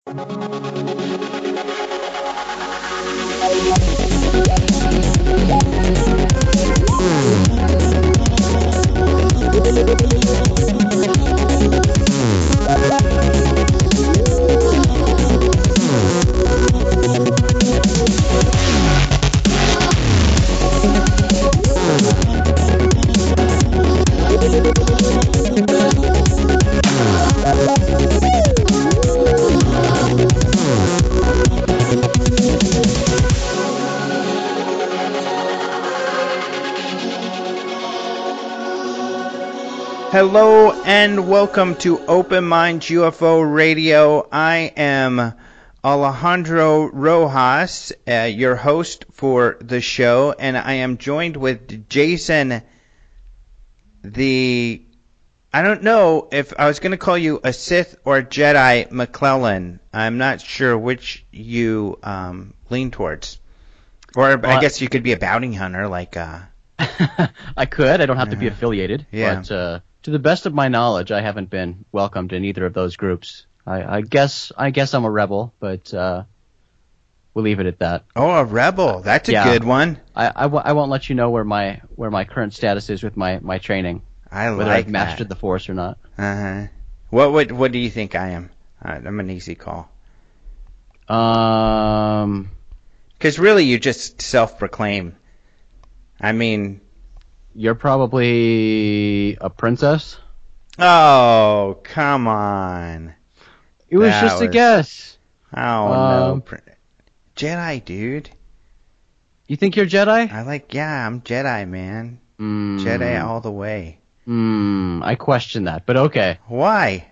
Hello and welcome to Open Minds UFO Radio. I am Alejandro Rojas, your host for the show, and I am joined with Jason, I don't know if I was going to call you a Sith or a Jedi McClellan. I'm not sure which you lean towards. Or I guess you could be a bounty hunter like... I could. I don't have to be affiliated. Yeah. But to the best of my knowledge, I haven't been welcomed in either of those groups. I guess I'm a rebel, but we'll leave it at that. Oh, a rebel. That's a good one. I won't let you know where my current status is with my training. Whether I've mastered the Force or not. Uh-huh. What do you think I am? I'm an easy call. Because really you just self-proclaim. I mean... You're probably a princess? Oh, come on. It was just a guess. Oh, no. Jedi, dude. You think you're Jedi? I'm Jedi, man. Jedi all the way. I question that, but okay. Why?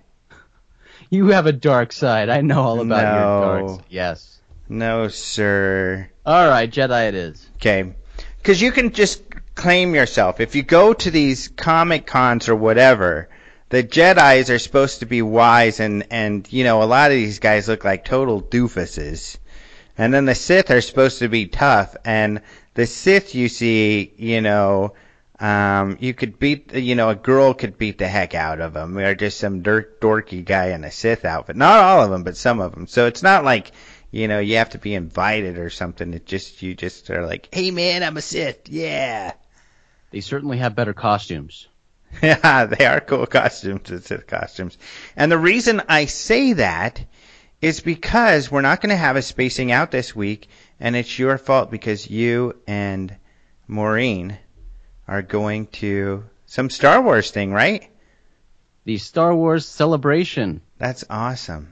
You have a dark side. I know all about your dark side. Yes. No, sir. All right, Jedi it is. Okay. Because you can just claim yourself. If you go to these Comic Cons or whatever, the Jedis are supposed to be wise, and you know, a lot of these guys look like total doofuses. And then the Sith are supposed to be tough, and the Sith you see, you know, you could beat, you know, a girl could beat the heck out of them. They're just some dorky guy in a Sith outfit. Not all of them, but some of them. So it's not like, you know, you have to be invited or something. You just are like, hey man, I'm a Sith, yeah. They certainly have better costumes. Yeah, they are cool costumes, the Sith costumes. And the reason I say that is because we're not going to have a spacing out this week, and it's your fault because you and Maureen are going to some Star Wars thing, right? The Star Wars Celebration. That's awesome.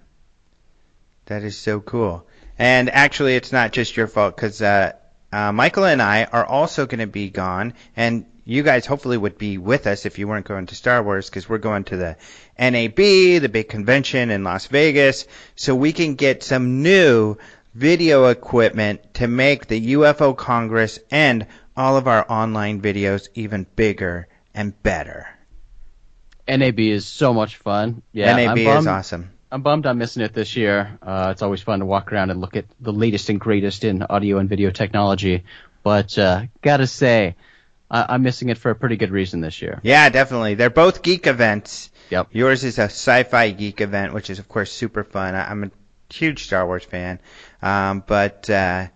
That is so cool. And actually, it's not just your fault, because Michael and I are also going to be gone, and you guys hopefully would be with us if you weren't going to Star Wars, because we're going to the NAB, the big convention in Las Vegas, so we can get some new video equipment to make the UFO Congress and all of our online videos even bigger and better. NAB is so much fun. Yeah, NAB is awesome. I'm bummed I'm missing it this year. It's always fun to walk around and look at the latest and greatest in audio and video technology. But gotta say, I'm missing it for a pretty good reason this year. Yeah, definitely. They're both geek events. Yep. Yours is a sci-fi geek event, which is, of course, super fun. I'm a huge Star Wars fan. But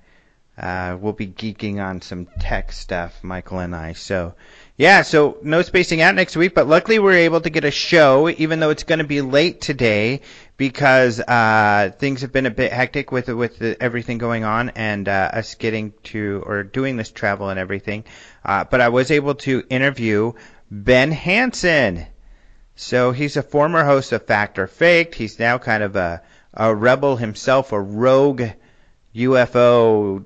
we'll be geeking on some tech stuff, Michael and I. So, yeah, so no spacing out next week, but luckily we're able to get a show, even though it's going to be late today because things have been a bit hectic with everything going on and us getting to or doing this travel and everything. But I was able to interview Ben Hansen. So he's a former host of Fact or Faked. He's now kind of a rebel himself, a rogue UFO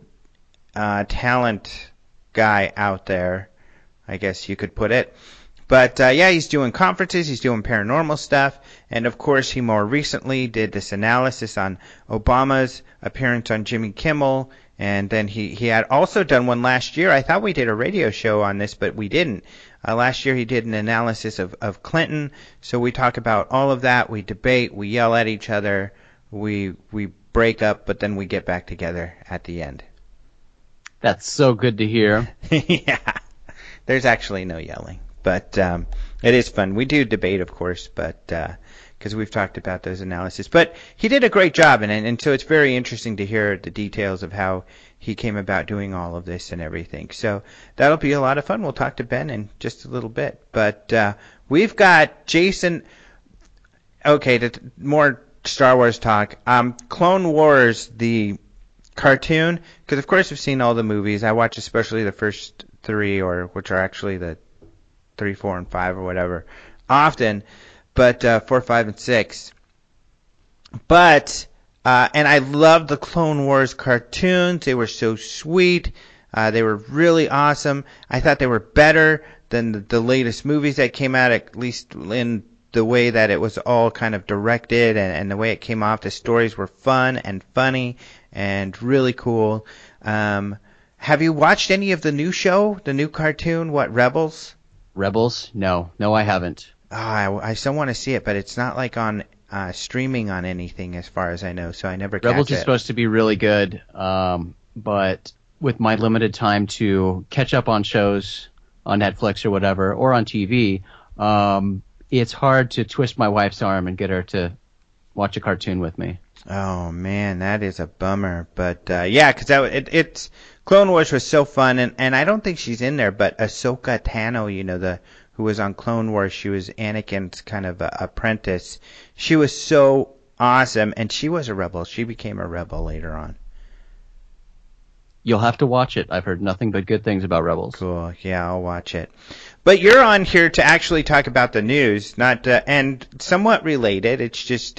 talent guy out there, I guess you could put it. But yeah, he's doing conferences, he's doing paranormal stuff, and of course he more recently did this analysis on Obama's appearance on Jimmy Kimmel, and then he had also done one last year. I thought we did a radio show on this, but we didn't. Last year he did an analysis of Clinton, so we talk about all of that, we debate, we yell at each other, we break up, but then we get back together at the end. That's so good to hear. Yeah, there's actually no yelling. But it is fun. We do debate, of course, but because we've talked about those analyses. But he did a great job, and so it's very interesting to hear the details of how he came about doing all of this and everything. So that'll be a lot of fun. We'll talk to Ben in just a little bit. But we've got Jason. Okay, more Star Wars talk. Clone Wars, the cartoon, because of course we've seen all the movies. I watch especially the first three, which are actually the 3, 4, and 5 or whatever, often, but 4, 5, and 6. But and I love the Clone Wars cartoons. They were so sweet. They were really awesome. I thought they were better than the latest movies that came out, at least in the way that it was all kind of directed and the way it came off. The stories were fun and funny and really cool. Have you watched any of the new show, the new cartoon, Rebels? Rebels? No, I haven't. Oh, I still want to see it, but it's not like on streaming on anything as far as I know, so I never catch it. Rebels is supposed to be really good, but with my limited time to catch up on shows on Netflix or whatever, or on TV, it's hard to twist my wife's arm and get her to watch a cartoon with me. Oh man, that is a bummer. But yeah, because it's Clone Wars was so fun, and I don't think she's in there, but Ahsoka Tano, who was on Clone Wars, she was Anakin's kind of apprentice. She was so awesome, and she was a rebel. She became a rebel later on. You'll have to watch it. I've heard nothing but good things about Rebels. Cool. Yeah, I'll watch it. But you're on here to actually talk about the news, not and somewhat related. It's just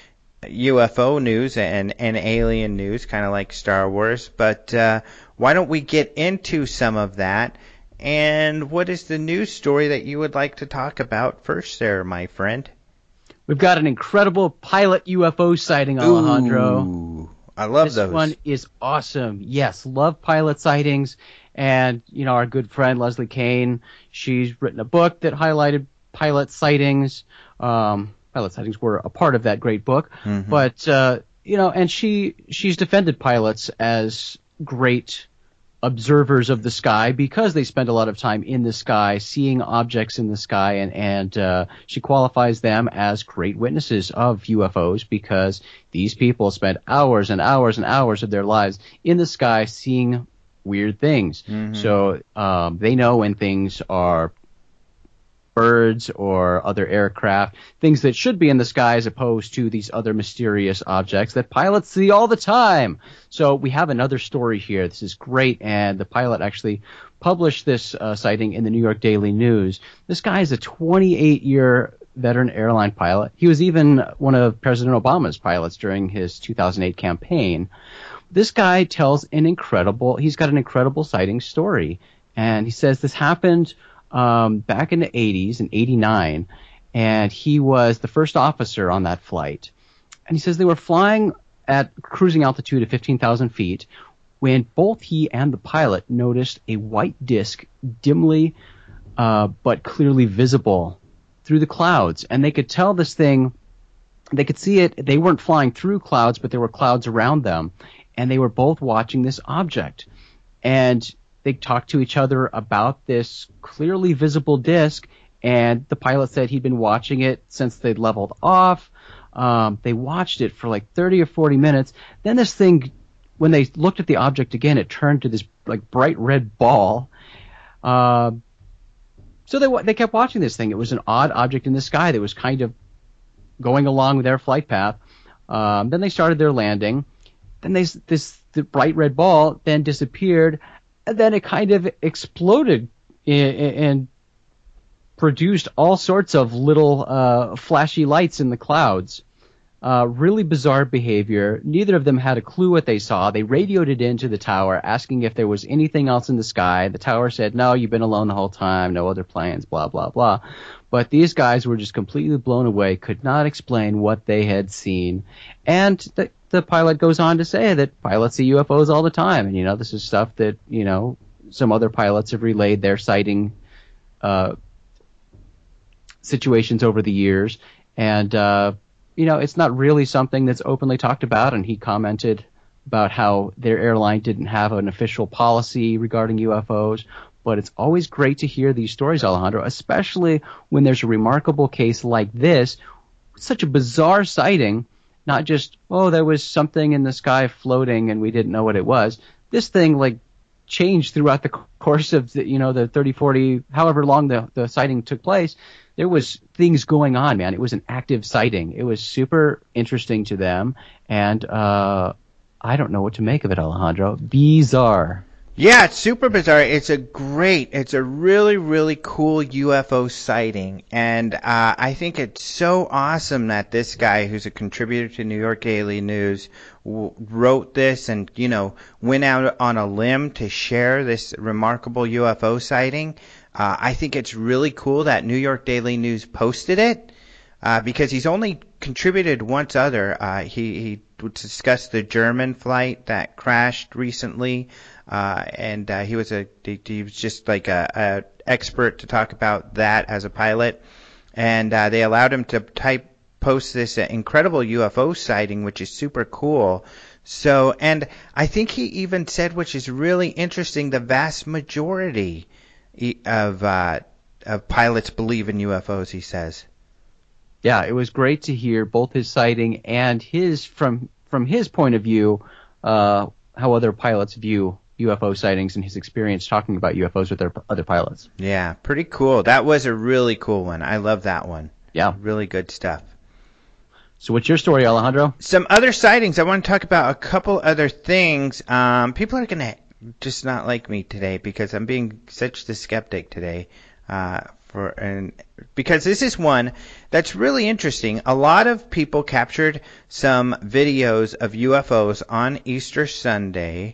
UFO news and alien news, kind of like Star Wars. But why don't we get into some of that? And what is the news story that you would like to talk about first there, my friend? We've got an incredible pilot UFO sighting, Alejandro. Ooh, I love those. This one is awesome. Yes, love pilot sightings. And, our good friend Leslie Kane, she's written a book that highlighted pilot sightings. Pilot sightings were a part of that great book. Mm-hmm. But, and she's defended pilots as great observers of the sky because they spend a lot of time in the sky, seeing objects in the sky, and she qualifies them as great witnesses of UFOs because these people spend hours and hours and hours of their lives in the sky seeing weird things. Mm-hmm. So they know when things are birds or other aircraft, things that should be in the sky as opposed to these other mysterious objects that pilots see all the time. So we have another story here. This is great, and the pilot actually published this sighting in the New York Daily News. This guy is a 28-year veteran airline pilot. He was even one of President Obama's pilots during his 2008 campaign. This guy tells he's got an incredible sighting story, and he says this happened back in the 80s, in 89, and he was the first officer on that flight. And he says they were flying at cruising altitude of 15,000 feet when both he and the pilot noticed a white disc dimly but clearly visible through the clouds. And they could tell this thing, they could see it, they weren't flying through clouds, but there were clouds around them. And they were both watching this object. And they talked to each other about this clearly visible disc, and the pilot said he'd been watching it since they'd leveled off. They watched it for like 30 or 40 minutes. Then this thing, when they looked at the object again, it turned to this like bright red ball. So they kept watching this thing. It was an odd object in the sky that was kind of going along their flight path. Then they started their landing. Then the bright red ball then disappeared, and then it kind of exploded and produced all sorts of little flashy lights in the clouds. Really bizarre behavior. Neither of them had a clue what they saw. They radioed it into the tower, asking if there was anything else in the sky. The tower said, no, you've been alone the whole time, no other planes, blah, blah, blah. But these guys were just completely blown away, could not explain what they had seen. And the pilot goes on to say that pilots see UFOs all the time. And, this is stuff that, some other pilots have relayed their sighting situations over the years. And, it's not really something that's openly talked about. And he commented about how their airline didn't have an official policy regarding UFOs. But it's always great to hear these stories, Alejandro, especially when there's a remarkable case like this. such a bizarre sighting. Not just, oh, there was something in the sky floating and we didn't know what it was. This thing like changed throughout the course of the 30, 40, however long the sighting took place. There was things going on, man. It was an active sighting. It was super interesting to them, and I don't know what to make of it, Alejandro. Bizarre. Yeah, it's super bizarre. It's a really, really cool UFO sighting. And I think it's so awesome that this guy, who's a contributor to New York Daily News, wrote this and, went out on a limb to share this remarkable UFO sighting. I think it's really cool that New York Daily News posted it because he's only contributed once other. He discussed the German flight that crashed recently. And he was just like a expert to talk about that as a pilot, and they allowed him to post this incredible UFO sighting, which is super cool. So, and I think he even said, which is really interesting, the vast majority of pilots believe in UFOs. He says. Yeah, it was great to hear both his sighting and his from his point of view, how other pilots view UFO sightings and his experience talking about UFOs with other pilots. Yeah, pretty cool. That was a really cool one. I love that one. Yeah. Really good stuff. So what's your story, Alejandro? Some other sightings. I want to talk about a couple other things. People are going to just not like me today because I'm being such the skeptic today. Because this is one that's really interesting. A lot of people captured some videos of UFOs on Easter Sunday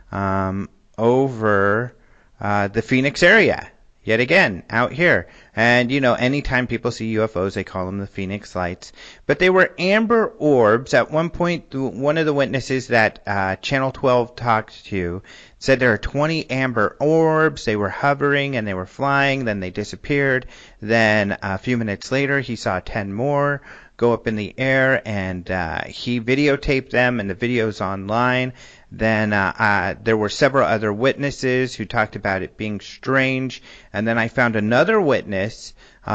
over the Phoenix area. Yet again, out here. And, anytime people see UFOs, they call them the Phoenix Lights. But they were amber orbs. At one point, one of the witnesses that Channel 12 talked to said there are 20 amber orbs. They were hovering and they were flying. Then they disappeared. Then a few minutes later, he saw 10 more go up in the air, and he videotaped them, and the video's online. Then there were several other witnesses who talked about it being strange. And then I found another witness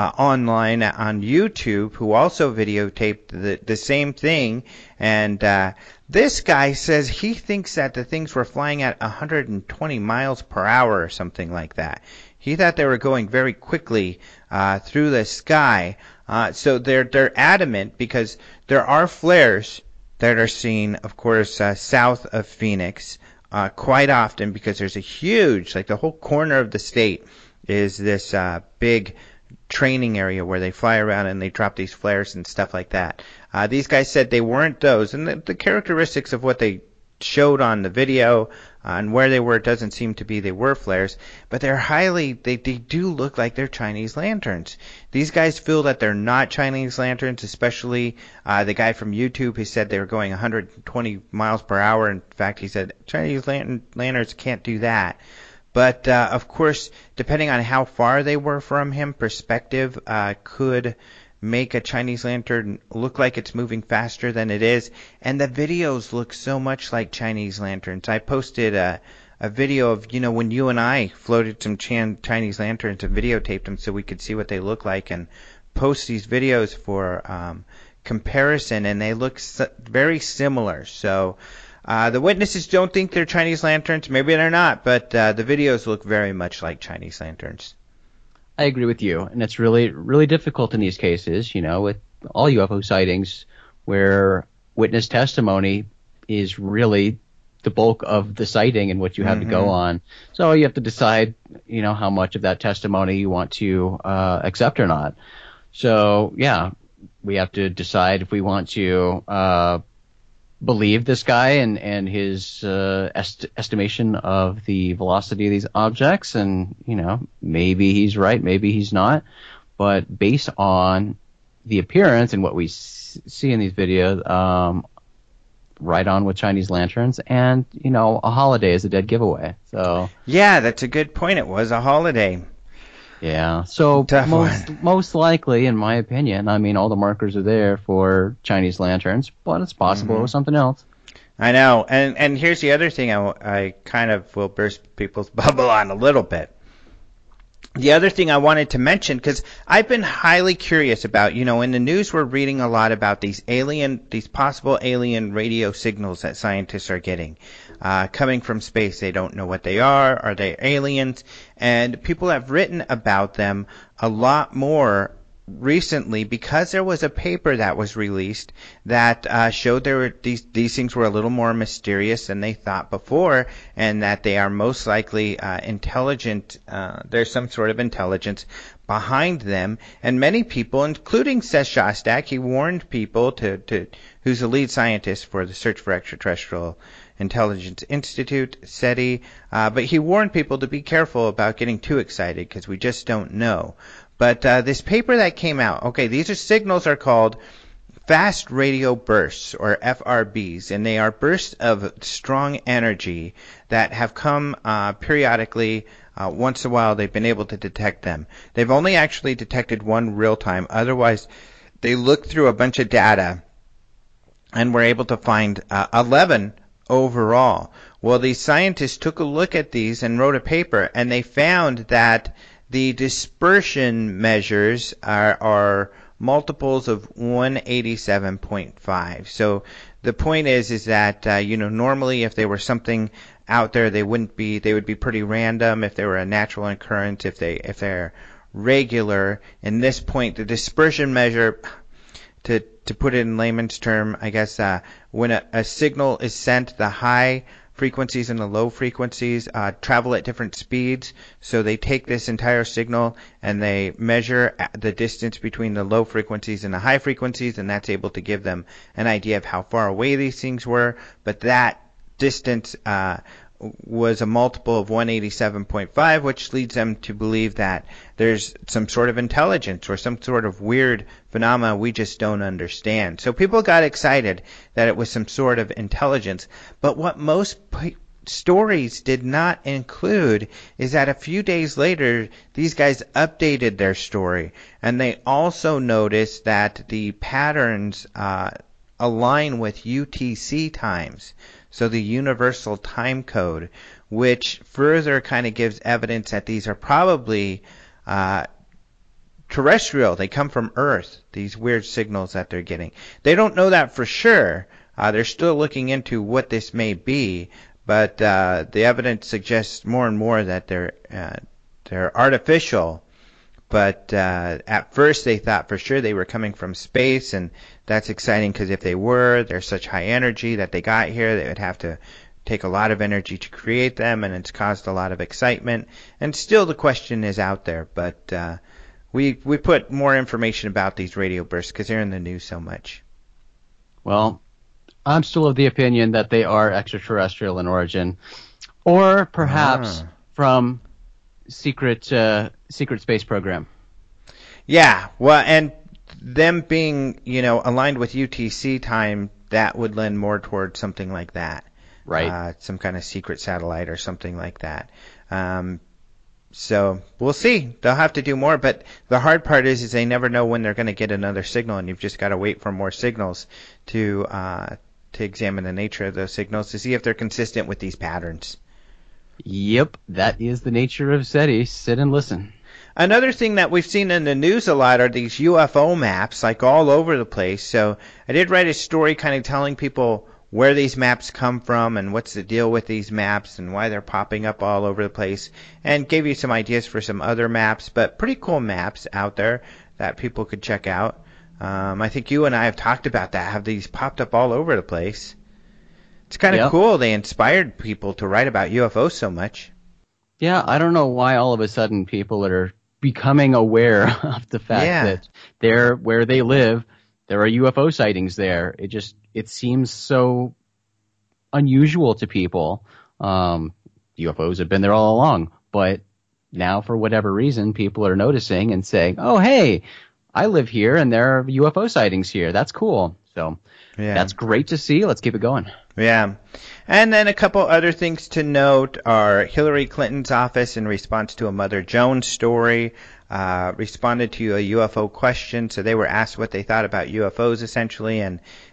online on YouTube who also videotaped the same thing. And this guy says he thinks that the things were flying at 120 miles per hour or something like that. He thought they were going very quickly through the sky. So they're adamant because there are flares that are seen, of course, south of Phoenix quite often because there's a huge, like the whole corner of the state is this big training area where they fly around and they drop these flares and stuff like that. These guys said they weren't those, and the characteristics of what they showed on the video and where they were, it doesn't seem to be they were flares, but they do look like they're Chinese lanterns. These guys feel that they're not Chinese lanterns, especially the guy from YouTube who said they were going 120 miles per hour. In fact, he said Chinese lanterns can't do that. But, of course, depending on how far they were from him, perspective could make a Chinese lantern look like it's moving faster than it is. And the videos look so much like Chinese lanterns. I posted a video of, when you and I floated some Chinese lanterns and videotaped them so we could see what they look like, and post these videos for comparison, and they look very similar. So the witnesses don't think they're Chinese lanterns. Maybe they're not, but the videos look very much like Chinese lanterns. I agree with you, and it's really, really difficult in these cases, with all UFO sightings where witness testimony is really the bulk of the sighting and what you have to go on. So you have to decide, how much of that testimony you want to accept or not. So, yeah, we have to decide if we want to believe this guy and his estimation of the velocity of these objects, and maybe he's right, maybe he's not, but based on the appearance and what we see in these videos, right on with Chinese lanterns, and a holiday is a dead giveaway. So yeah, that's a good point. It was a holiday. Yeah, so most likely, in my opinion, all the markers are there for Chinese lanterns, but it's possible it was something else. I know, and here's the other thing I kind of will burst people's bubble on a little bit. The other thing I wanted to mention, because I've been highly curious about, in the news we're reading a lot about these possible alien radio signals that scientists are getting, coming from space. They don't know what they are. Are they aliens? And people have written about them a lot more recently because there was a paper that was released that showed these things were a little more mysterious than they thought before, and that they are most likely intelligent. There's some sort of intelligence behind them, and many people, including Seth Shostak, he warned people who's the lead scientist for the Search for Extraterrestrial Intelligence Institute, SETI, but he warned people to be careful about getting too excited because we just don't know. But this paper that came out, okay, these signals are called fast radio bursts, or FRBs, and they are bursts of strong energy that have come periodically. Once in a while, they've been able to detect them. They've only actually detected one real time. Otherwise, they looked through a bunch of data and were able to find 11 overall. Well, these scientists took a look at these and wrote a paper, and they found that the dispersion measures are multiples of 187.5. So the point is that normally if they were something out there, they would be pretty random. If they were a natural occurrence, if they're regular. In this point, the dispersion measure, to put it in layman's term, I guess, when a signal is sent, the high frequencies and the low frequencies travel at different speeds. So they take this entire signal and they measure the distance between the low frequencies and the high frequencies, and that's able to give them an idea of how far away these things were. But that distance was a multiple of 187.5, which leads them to believe that there's some sort of intelligence or some sort of weird phenomena we just don't understand. So people got excited that it was some sort of intelligence. But what most stories did not include is that a few days later, these guys updated their story. And they also noticed that the patterns align with UTC times. So the Universal Time Code, which further kind of gives evidence that these are probably terrestrial. They come from Earth, these weird signals that they're getting. They don't know that for sure. They're still looking into what this may be, but the evidence suggests more and more that they're artificial. But at first they thought for sure they were coming from space, and that's exciting because if they're such high energy that they got here, they would have to take a lot of energy to create them, and it's caused a lot of excitement. And still the question is out there, but we put more information about these radio bursts because they're in the news so much. Well, I'm still of the opinion that they are extraterrestrial in origin, or perhaps from secret space program. Yeah, well, and them being, aligned with UTC time, that would lend more towards something like that. Right. Some kind of secret satellite or something like that. So we'll see. They'll have to do more, but the hard part is they never know when they're going to get another signal, and you've just got to wait for more signals to examine the nature of those signals to see if they're consistent with these patterns. Yep, that is the nature of SETI. Sit and listen. Another thing that we've seen in the news a lot are these UFO maps, like all over the place. So I did write a story kind of telling people where these maps come from and what's the deal with these maps and why they're popping up all over the place, and gave you some ideas for some other maps, but pretty cool maps out there that people could check out. I think you and I have talked about that, have these popped up all over the place. It's kind of cool. They inspired people to write about UFOs so much. Yeah, I don't know why all of a sudden people are becoming aware of the fact that where they live, there are UFO sightings there. It seems so unusual to people. UFOs have been there all along, but now for whatever reason, people are noticing and saying, "Oh, hey, I live here and there are UFO sightings here. That's cool." So that's great to see. Let's keep it going. Yeah. And then a couple other things to note are Hillary Clinton's office, in response to a Mother Jones story, responded to a UFO question. So they were asked what they thought about UFOs, essentially, and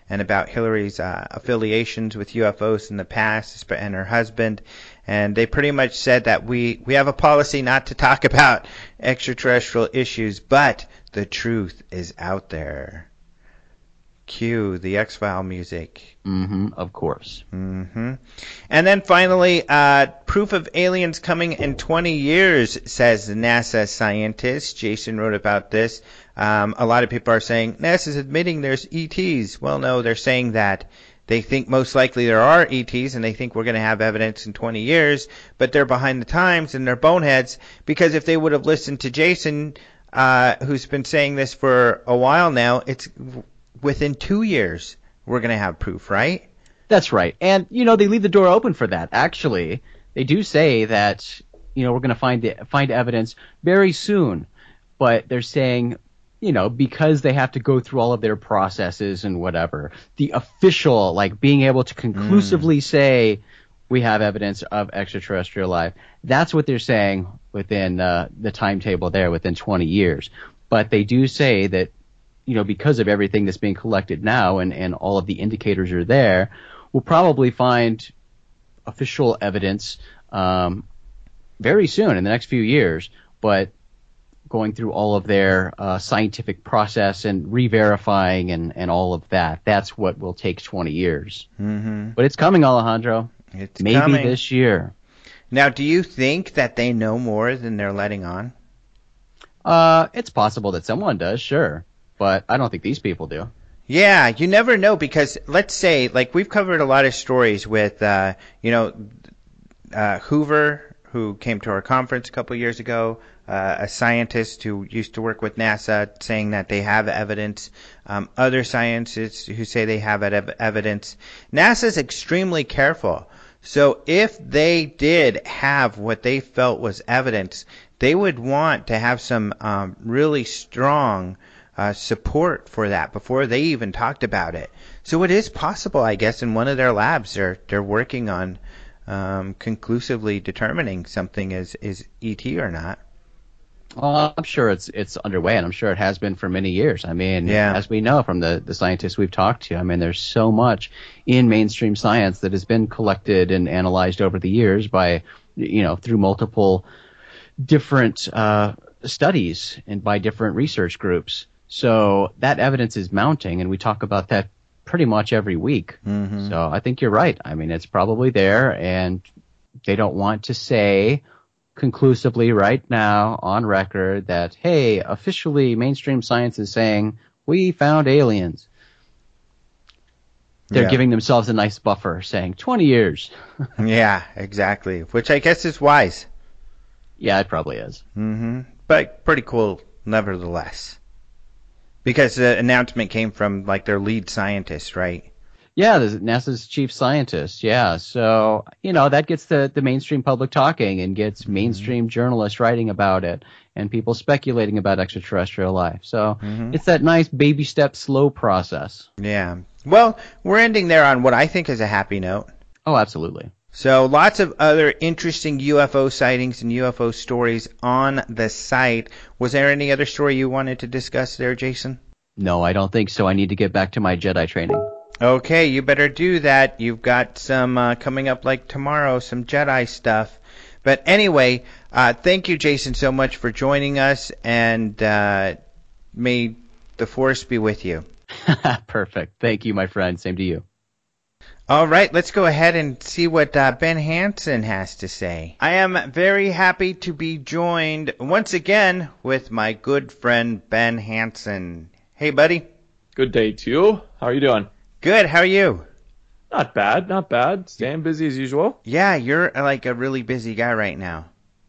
and about Hillary's affiliations with UFOs in the past and her husband. And they pretty much said that we have a policy not to talk about extraterrestrial issues, but the truth is out there. Cue the X-File music. Of course. And then finally, proof of aliens coming in 20 years, says the NASA scientist. Jason wrote about this. A lot of people are saying NASA's admitting there's ETs. Well, no, they're saying that they think most likely there are ETs, and they think we're going to have evidence in 20 years, but they're behind the times and they're boneheads, because if they would have listened to Jason, who's been saying this for a while now, it's within 2 years we're going to have proof, right? That's right. And, they leave the door open for that. Actually, they do say that, we're going to find evidence very soon. But they're saying, because they have to go through all of their processes and whatever, the official, like being able to conclusively say we have evidence of extraterrestrial life, that's what they're saying within the timetable there, within 20 years. But they do say that, because of everything that's being collected now and all of the indicators are there, we'll probably find official evidence very soon in the next few years. But going through all of their scientific process and re-verifying and all of that, that's what will take 20 years. But it's coming, Alejandro. It's maybe coming this year. Now, do you think that they know more than they're letting on? It's possible that someone does, sure. But I don't think these people do. Yeah, you never know, because let's say, like, we've covered a lot of stories with, Hoover, who came to our conference a couple of years ago, a scientist who used to work with NASA saying that they have evidence, other scientists who say they have evidence. NASA's extremely careful. So if they did have what they felt was evidence, they would want to have some really strong support for that before they even talked about it. So it is possible, I guess, in one of their labs they're working on conclusively determining something is ET or not. Well, I'm sure it's underway, and I'm sure it has been for many years. I mean, as we know from the scientists we've talked to, I mean, there's so much in mainstream science that has been collected and analyzed over the years by, through multiple different studies and by different research groups. So that evidence is mounting, and we talk about that pretty much every week. So I think you're right. I mean, it's probably there, and they don't want to say conclusively right now on record that, hey, officially mainstream science is saying we found aliens. They're giving themselves a nice buffer, saying 20 years. Yeah, exactly, which I guess is wise. Yeah, it probably is. But pretty cool nevertheless. Because the announcement came from, like, their lead scientist, right? Yeah, NASA's chief scientist, yeah. So, that gets the mainstream public talking and gets mainstream journalists writing about it and people speculating about extraterrestrial life. So it's that nice baby step slow process. Yeah. Well, we're ending there on what I think is a happy note. Oh, absolutely. So lots of other interesting UFO sightings and UFO stories on the site. Was there any other story you wanted to discuss there, Jason? No, I don't think so. I need to get back to my Jedi training. Okay, you better do that. You've got some coming up like tomorrow, some Jedi stuff. But anyway, thank you, Jason, so much for joining us, and may the Force be with you. Perfect. Thank you, my friend. Same to you. All right, let's go ahead and see what Ben Hansen has to say. I am very happy to be joined once again with my good friend Ben Hansen. Hey, buddy. Good day to you. How are you doing? Good. How are you? Not bad, not bad. Staying busy as usual. Yeah, you're like a really busy guy right now.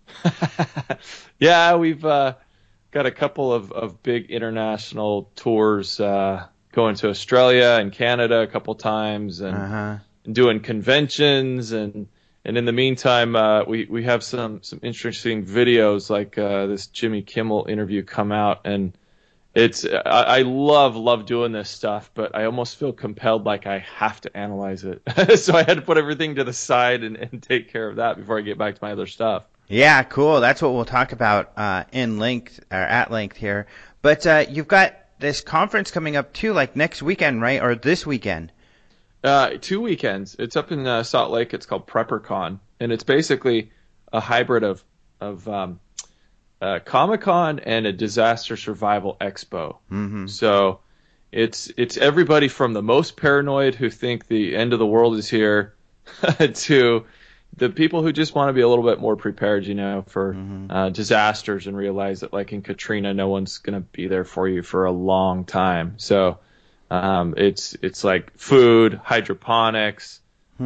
Yeah, we've got a couple of big international tours going to Australia and Canada a couple times and doing conventions and in the meantime we have some interesting videos like this Jimmy Kimmel interview come out, and it's I love doing this stuff, but I almost feel compelled like I have to analyze it. So I had to put everything to the side and take care of that before I get back to my other stuff. Yeah, cool. That's what we'll talk about at length here. But you've got this conference coming up too, like next weekend, right? Or this weekend? 2 weekends. It's up in Salt Lake. It's called PrepperCon, and it's basically a hybrid of Comic-Con and a disaster survival expo. Mm-hmm. So it's everybody from the most paranoid who think the end of the world is here to the people who just want to be a little bit more prepared, for disasters, and realize that, like in Katrina, no one's going to be there for you for a long time. So it's like food, hydroponics,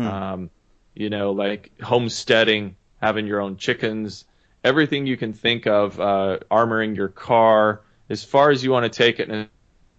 like homesteading, having your own chickens, everything you can think of, armoring your car, as far as you want to take it, and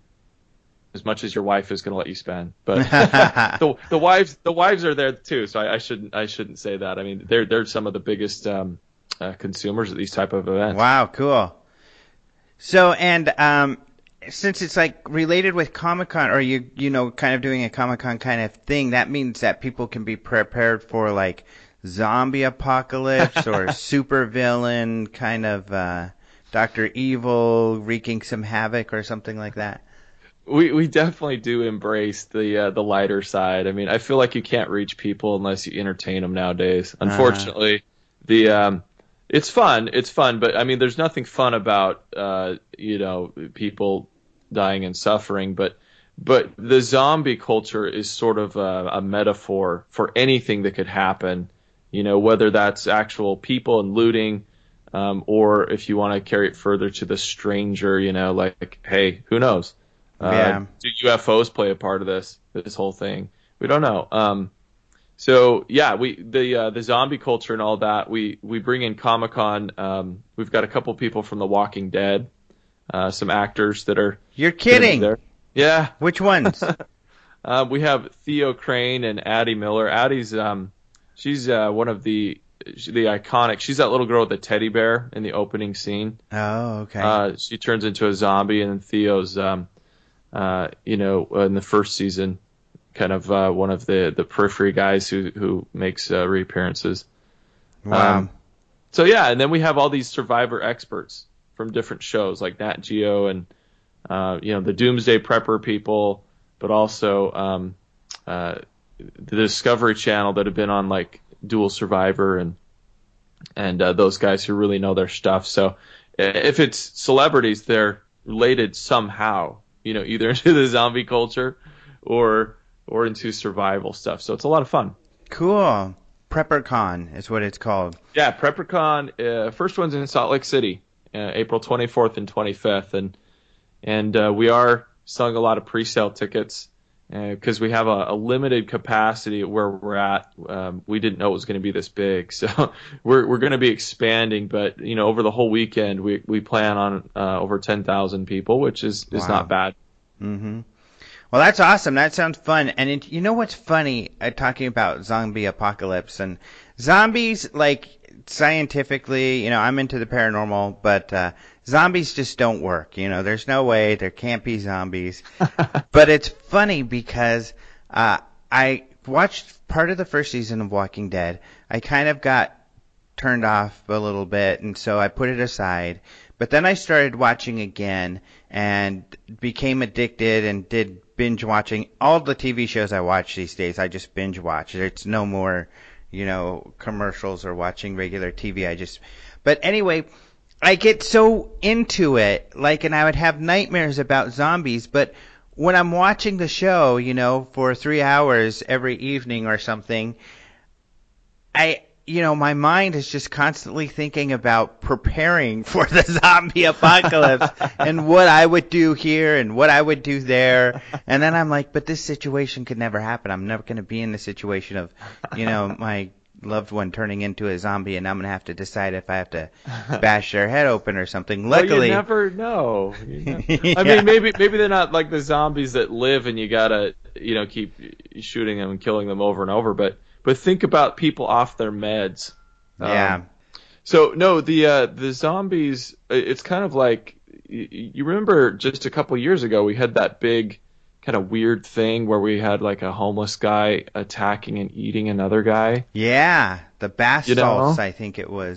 as much as your wife is going to let you spend. But the wives are there too, so I shouldn't say that. I mean, they're some of the biggest consumers of these type of events. Wow, cool. So, and since it's like related with Comic-Con, or you kind of doing a Comic-Con kind of thing, that means that people can be prepared for like zombie apocalypse or supervillain kind of Dr. Evil wreaking some havoc or something like that. We definitely do embrace the lighter side. I mean, I feel like you can't reach people unless you entertain them nowadays. Unfortunately, it's fun, but I mean, there's nothing fun about people dying and suffering. But the zombie culture is sort of a metaphor for anything that could happen. Whether that's actual people and looting, or if you want to carry it further to the stranger, like, hey, who knows? Do UFOs play a part of this whole thing? We don't know. So yeah, the zombie culture and all that, we bring in Comic-Con. We've got a couple people from The Walking Dead, some actors that are. You're kidding? There. Yeah. Which ones? We have Theo Crane and Addie Miller. Addie's she's one of the iconic. She's that little girl with the teddy bear in the opening scene. Oh, okay. She turns into a zombie, and Theo's in the first season, kind of one of the periphery guys who makes reappearances. Wow. So yeah, and then we have all these survivor experts from different shows like Nat Geo and the Doomsday Prepper people, but also the Discovery Channel that have been on like Dual Survivor and those guys who really know their stuff. So if it's celebrities, they're related somehow. Either into the zombie culture or into survival stuff. So it's a lot of fun. Cool. PrepperCon is what it's called. Yeah, PrepperCon. First one's in Salt Lake City, April 24th and 25th, and we are selling a lot of pre-sale tickets because we have a limited capacity where we're at. We didn't know it was going to be this big, so we're going to be expanding. But over the whole weekend, we plan on over 10,000 people, which is not bad. Mm-hmm. Well, that's awesome. That sounds fun. And you know what's funny? Talking about zombie apocalypse and zombies, like scientifically, I'm into the paranormal, but zombies just don't work. There's no way there can't be zombies. But it's funny because I watched part of the first season of Walking Dead. I kind of got turned off a little bit, and so I put it aside. But then I started watching again and became addicted and did binge watching. All the TV shows I watch these days, I just binge watch. It's no more, commercials or watching regular TV. But anyway, I get so into it, and I would have nightmares about zombies. But when I'm watching the show, for 3 hours every evening or something, my mind is just constantly thinking about preparing for the zombie apocalypse and what I would do here and what I would do there. And then I'm like, but this situation could never happen. I'm never going to be in the situation of, my loved one turning into a zombie, and I'm going to have to decide if I have to bash their head open or something. Luckily, well, you never know. Yeah. I mean, maybe they're not like the zombies that live and you got to, keep shooting them and killing them over and over, but think about people off their meds. Yeah. So no, the zombies. It's kind of like you remember just a couple years ago we had that big kind of weird thing where we had like a homeless guy attacking and eating another guy. Yeah, the bath salts, I think it was.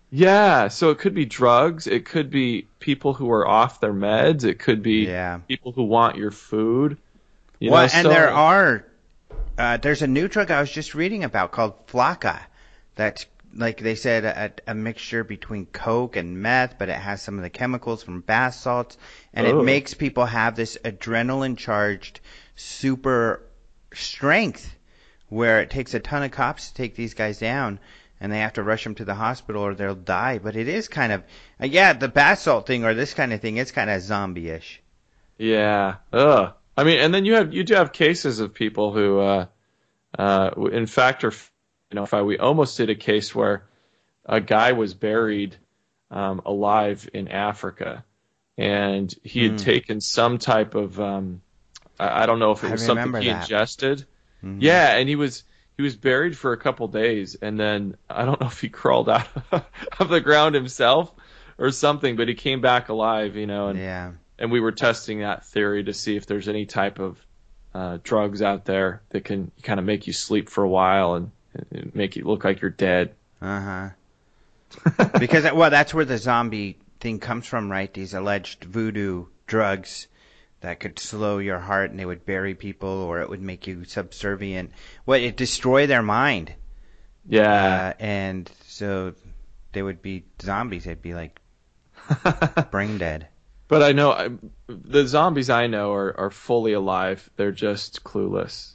Yeah, so it could be drugs, it could be people who are off their meds, it could be people who want your food. And there's a new drug I was just reading about called Flakka. That's like they said a mixture between coke and meth, but it has some of the chemicals from bath salts, and it makes people have this adrenaline charged super strength where it takes a ton of cops to take these guys down, and they have to rush them to the hospital or they'll die. But it is kind of, the bath salt thing or this kind of thing, it's kind of zombie-ish. Yeah. Ugh. I mean, and then you do have cases of people who, in fact, we almost did a case where a guy was buried alive in Africa, and he had taken some type of, I don't know if it was something he ingested. Mm-hmm. Yeah, and he was buried for a couple days, and then I don't know if he crawled out of the ground himself or something, but he came back alive, and we were testing that theory to see if there's any type of drugs out there that can kind of make you sleep for a while and make you look like you're dead. Because that's where the zombie thing comes from, right? These alleged voodoo drugs that could slow your heart, and they would bury people, or it would make you subservient. It destroy their mind. Yeah. And so they would be zombies. They'd be like brain dead. But I know the zombies I know are fully alive. They're just clueless.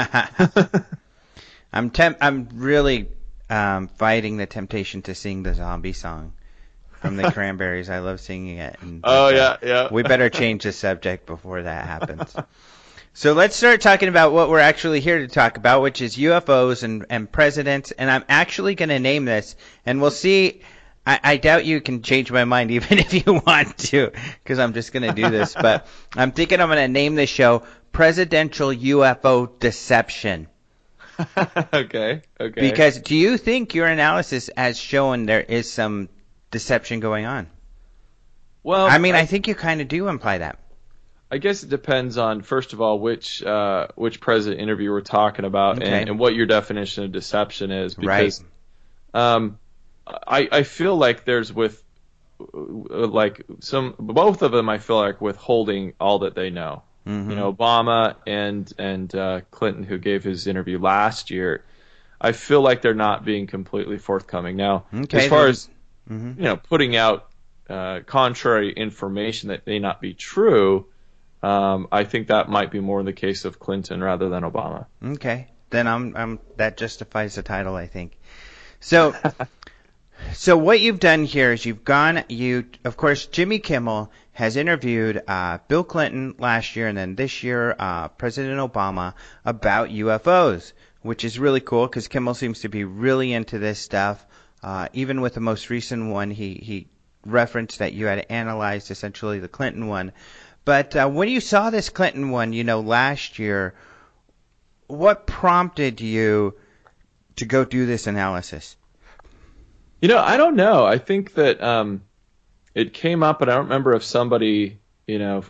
I'm really fighting the temptation to sing the zombie song from the Cranberries. I love singing it. Yeah. We better change the subject before that happens. So let's start talking about what we're actually here to talk about, which is UFOs and presidents. And I'm actually going to name this, and we'll see. I doubt you can change my mind even if you want to, because I'm just going to do this. But I'm thinking I'm going to name this show Presidential UFO Deception. Okay. Because do you think your analysis has shown there is some deception going on? Well, I think you kind of do imply that. I guess it depends on, first of all, which president interview we're talking about, and what your definition of deception is. Because, right. I feel like there's both of them. I feel like withholding all that they know. Mm-hmm. Obama and Clinton, who gave his interview last year, I feel like they're not being completely forthcoming. Now, as far as putting out contrary information that may not be true, I think that might be more in the case of Clinton rather than Obama. Okay, then that justifies the title, I think. So. So what you've done here is of course, Jimmy Kimmel has interviewed Bill Clinton last year, and then this year President Obama about UFOs, which is really cool because Kimmel seems to be really into this stuff. Even with the most recent one, he referenced that you had analyzed essentially the Clinton one. But when you saw this Clinton one, last year, what prompted you to go do this analysis? I don't know. I think that it came up, but I don't remember if somebody, it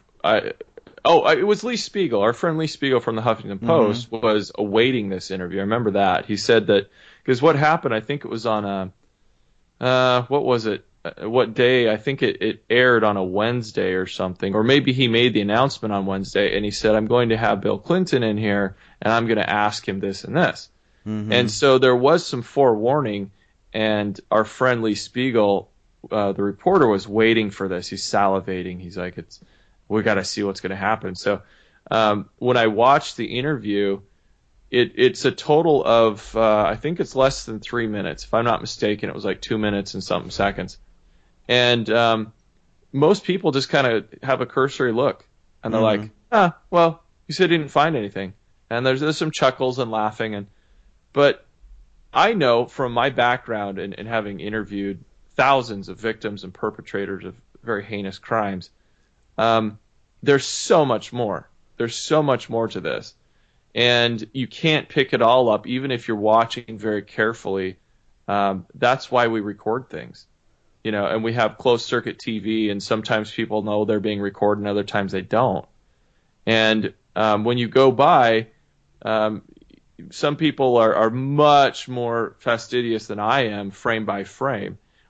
was Lee Spiegel. Our friend Lee Spiegel from the Huffington Post was awaiting this interview. I remember that. He said that, because what happened, I think it was on what was it? What day? I think it aired on a Wednesday or something, or maybe he made the announcement on Wednesday, and he said, I'm going to have Bill Clinton in here, and I'm going to ask him this and this. Mm-hmm. And so there was some forewarning. And our friend Lee Spiegel, the reporter, was waiting for this. He's salivating. He's like, we got to see what's going to happen. So when I watched the interview, it's a total of, I think it's less than 3 minutes. If I'm not mistaken, it was like 2 minutes and something seconds. And most people just kind of have a cursory look. And they're like, well, you said you didn't find anything. And there's some chuckles and laughing. But I know from my background and having interviewed thousands of victims and perpetrators of very heinous crimes, there's so much more. There's so much more to this. And you can't pick it all up, even if you're watching very carefully. That's why we record things. And we have closed circuit TV, and sometimes people know they're being recorded and other times they don't. And when you go by, some people are much more fastidious than I am, frame by frame.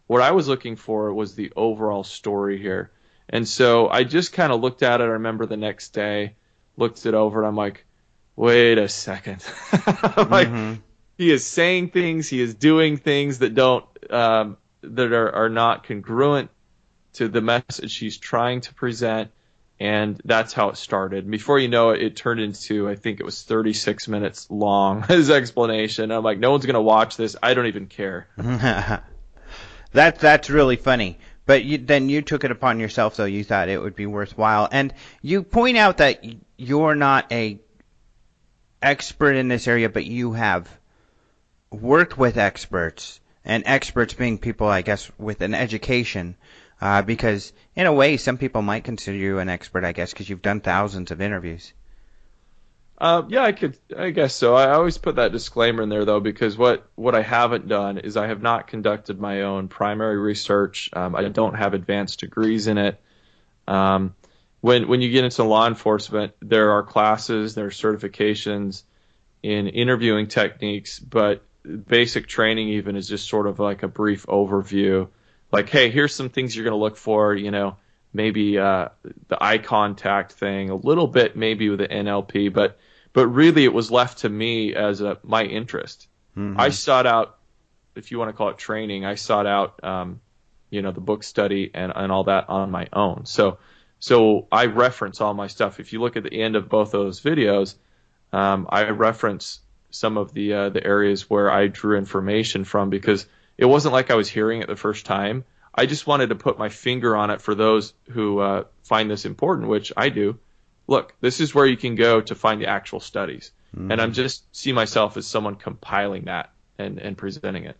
what I was looking for was the overall story here. And so I just kind of looked at it. I remember the next day, looked it over, and I'm like, wait a second. Like, he is saying things, he is doing things that don't that are not congruent to the message he's trying to present, and that's how it started. Before you know it, it turned into, I think it was 36 minutes long, his explanation. I'm like, no one's going to watch this. I don't even care. That's really funny. But then you took it upon yourself, though. You thought it would be worthwhile. And you point out that you're not a expert in this area, but you have worked with experts, and experts being people, I guess, with an education. Because in a way, some people might consider you an expert, I guess, because you've done thousands of interviews. Yeah, I guess so. I always put that disclaimer in there, though, because what I haven't done is I have not conducted my own primary research. I don't have advanced degrees in it. When you get into law enforcement, there are classes, there are certifications in interviewing techniques, but basic training even is just sort of like a brief overview. Like, hey, here's some things you're going to look for, maybe the eye contact thing, a little bit maybe with the NLP, but really it was left to me as my interest. I sought out, if you want to call it training, I sought out, the book study and all that on my own. So I reference all my stuff. If you look at the end of both those videos, I reference some of the areas where I drew information from, because it wasn't like I was hearing it the first time. I just wanted to put my finger on it for those who find this important, which I do. Look, this is where you can go to find the actual studies. And I'm just see myself as someone compiling that and presenting it.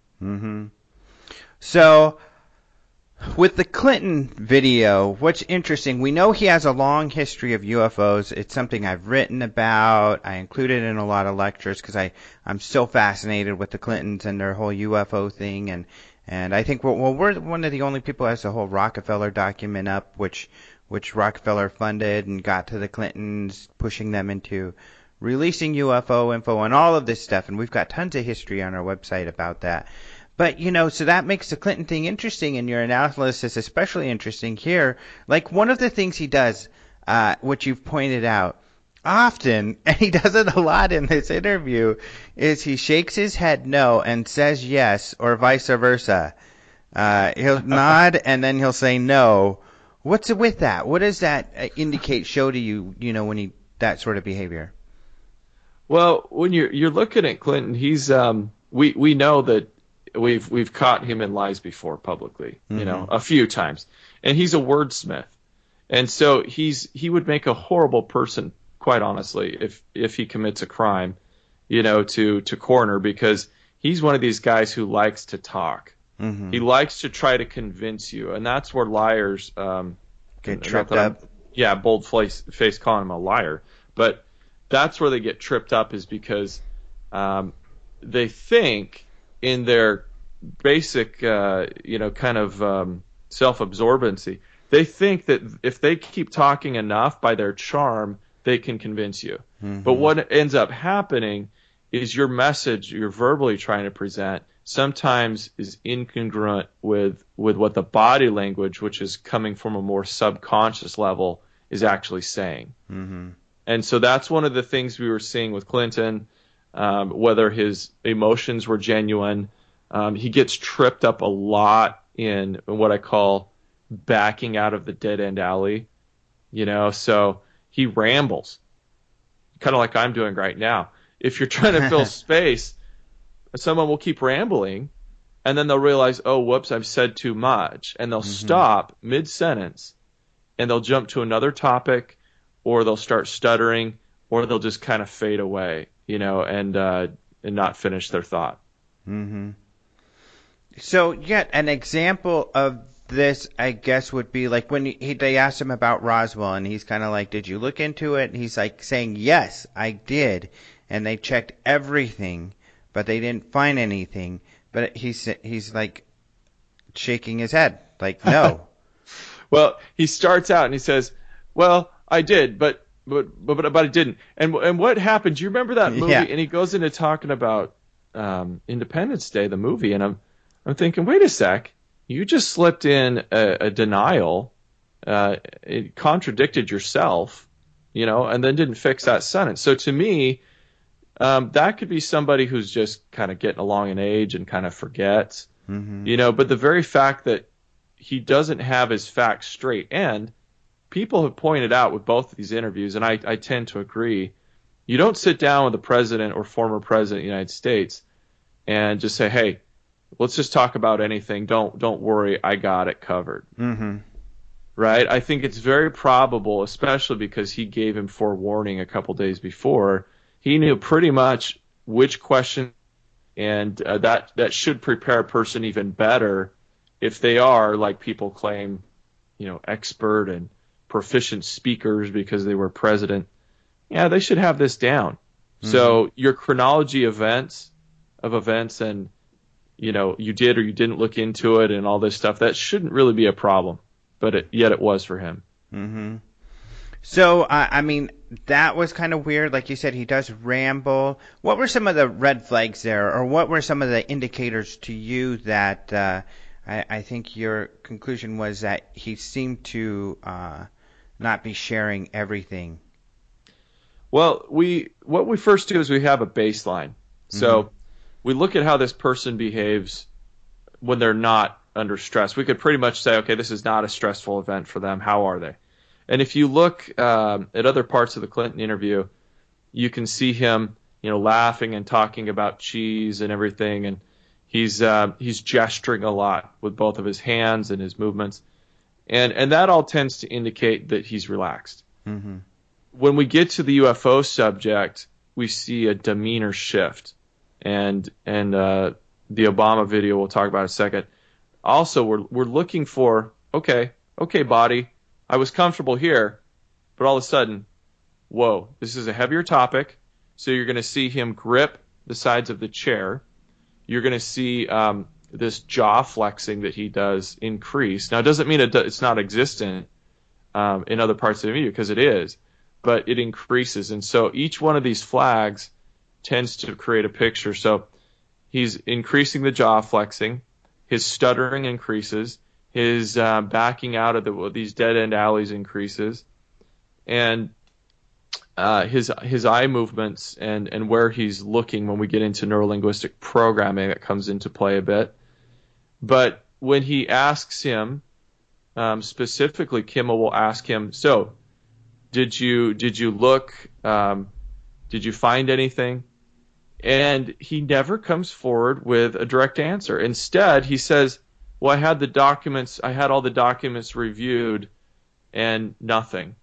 So with the Clinton video, what's interesting, we know he has a long history of UFOs. It's something I've written about. I include it in a lot of lectures because I'm so fascinated with the Clintons and their whole UFO thing. And I think we're one of the only people who has the whole Rockefeller document up, which Rockefeller funded and got to the Clintons, pushing them into releasing UFO info and all of this stuff. And we've got tons of history on our website about that. But, so that makes the Clinton thing interesting, and your analysis especially interesting here. Like, one of the things he does, which you've pointed out often, and he does it a lot in this interview, is he shakes his head no and says yes, or vice versa. He'll nod, and then he'll say no. What's it with that? What does that indicate, show to you, when that sort of behavior? Well, when you're looking at Clinton, he's we know that we've caught him in lies before publicly, a few times, and he's a wordsmith, and so he would make a horrible person, quite honestly, if he commits a crime, to coroner, because he's one of these guys who likes to talk. He likes to try to convince you, and that's where liars get tripped up. Yeah, bold face calling him a liar, but that's where they get tripped up, is because they think, in their basic, kind of self-absorbency, they think that if they keep talking enough by their charm, they can convince you. But what ends up happening is your message you're verbally trying to present sometimes is incongruent with what the body language, which is coming from a more subconscious level, is actually saying. And so that's one of the things we were seeing with Clinton. Whether his emotions were genuine. He gets tripped up a lot in what I call backing out of the dead-end alley, so he rambles, kind of like I'm doing right now. If you're trying to fill space, someone will keep rambling, and then they'll realize, oh, whoops, I've said too much, and they'll stop mid-sentence, and they'll jump to another topic, or they'll start stuttering, or they'll just kind of fade away. And not finish their thought. So, yet an example of this, I guess, would be like when they asked him about Roswell, and he's kind of like, "Did you look into it?" And he's like saying, "Yes, I did," and they checked everything, but they didn't find anything. But he's like shaking his head, like, "No." Well, he starts out and he says, "Well, I did, but I didn't." And what happened? Do you remember that movie? Yeah. And he goes into talking about Independence Day, the movie, and I'm thinking, wait a sec, you just slipped in a denial. It contradicted yourself, and then didn't fix that sentence. So to me, that could be somebody who's just kind of getting along in age and kind of forgets, but the very fact that he doesn't have his facts straight, and people have pointed out with both of these interviews, and I tend to agree, you don't sit down with the president or former president of the United States and just say, hey, let's just talk about anything. Don't worry, I got it covered. Right? I think it's very probable, especially because he gave him forewarning a couple days before, he knew pretty much which question, and that should prepare a person even better if they are, like people claim, expert and proficient speakers because they were president. Yeah, they should have this down. So your chronology of events and, you did or you didn't look into it and all this stuff, that shouldn't really be a problem. But yet it was for him. So, I mean, that was kind of weird. Like you said, he does ramble. What were some of the red flags there, or what were some of the indicators to you that I think your conclusion was that he seemed to not be sharing everything? Well, what we first do is we have a baseline. So we look at how this person behaves when they're not under stress. We could pretty much say, okay, this is not a stressful event for them. How are they? And if you look at other parts of the Clinton interview, you can see him, laughing and talking about cheese and everything, and he's gesturing a lot with both of his hands and his movements, and that all tends to indicate that he's relaxed. When we get to the UFO subject, we see a demeanor shift, and the Obama video we'll talk about in a second. Also, we're looking for, okay, body, I was comfortable here, but all of a sudden, whoa, this is a heavier topic, so you're going to see him grip the sides of the chair. You're going to see this jaw flexing that he does increase. Now, it doesn't mean it's not existent in other parts of the video, because it is, but it increases. And so each one of these flags tends to create a picture. So he's increasing the jaw flexing. His stuttering increases. His backing out of these dead-end alleys increases. And his eye movements and where he's looking when we get into neurolinguistic programming, that comes into play a bit. But when he asks him, specifically, Kimmel will ask him, so did you look, did you find anything? And he never comes forward with a direct answer. Instead, he says, well, I had all the documents reviewed and nothing.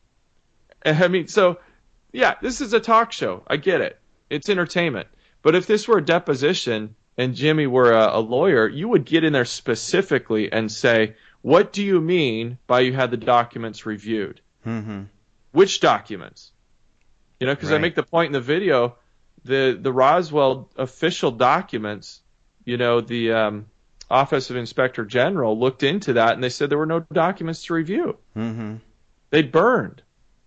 I mean, so, yeah, this is a talk show. I get it. It's entertainment. But if this were a deposition and Jimmy were a lawyer, you would get in there specifically and say, what do you mean by you had the documents reviewed? Which documents? Because I make the point in the video, the Roswell official documents, the Office of Inspector General looked into that, and they said there were no documents to review. They burned.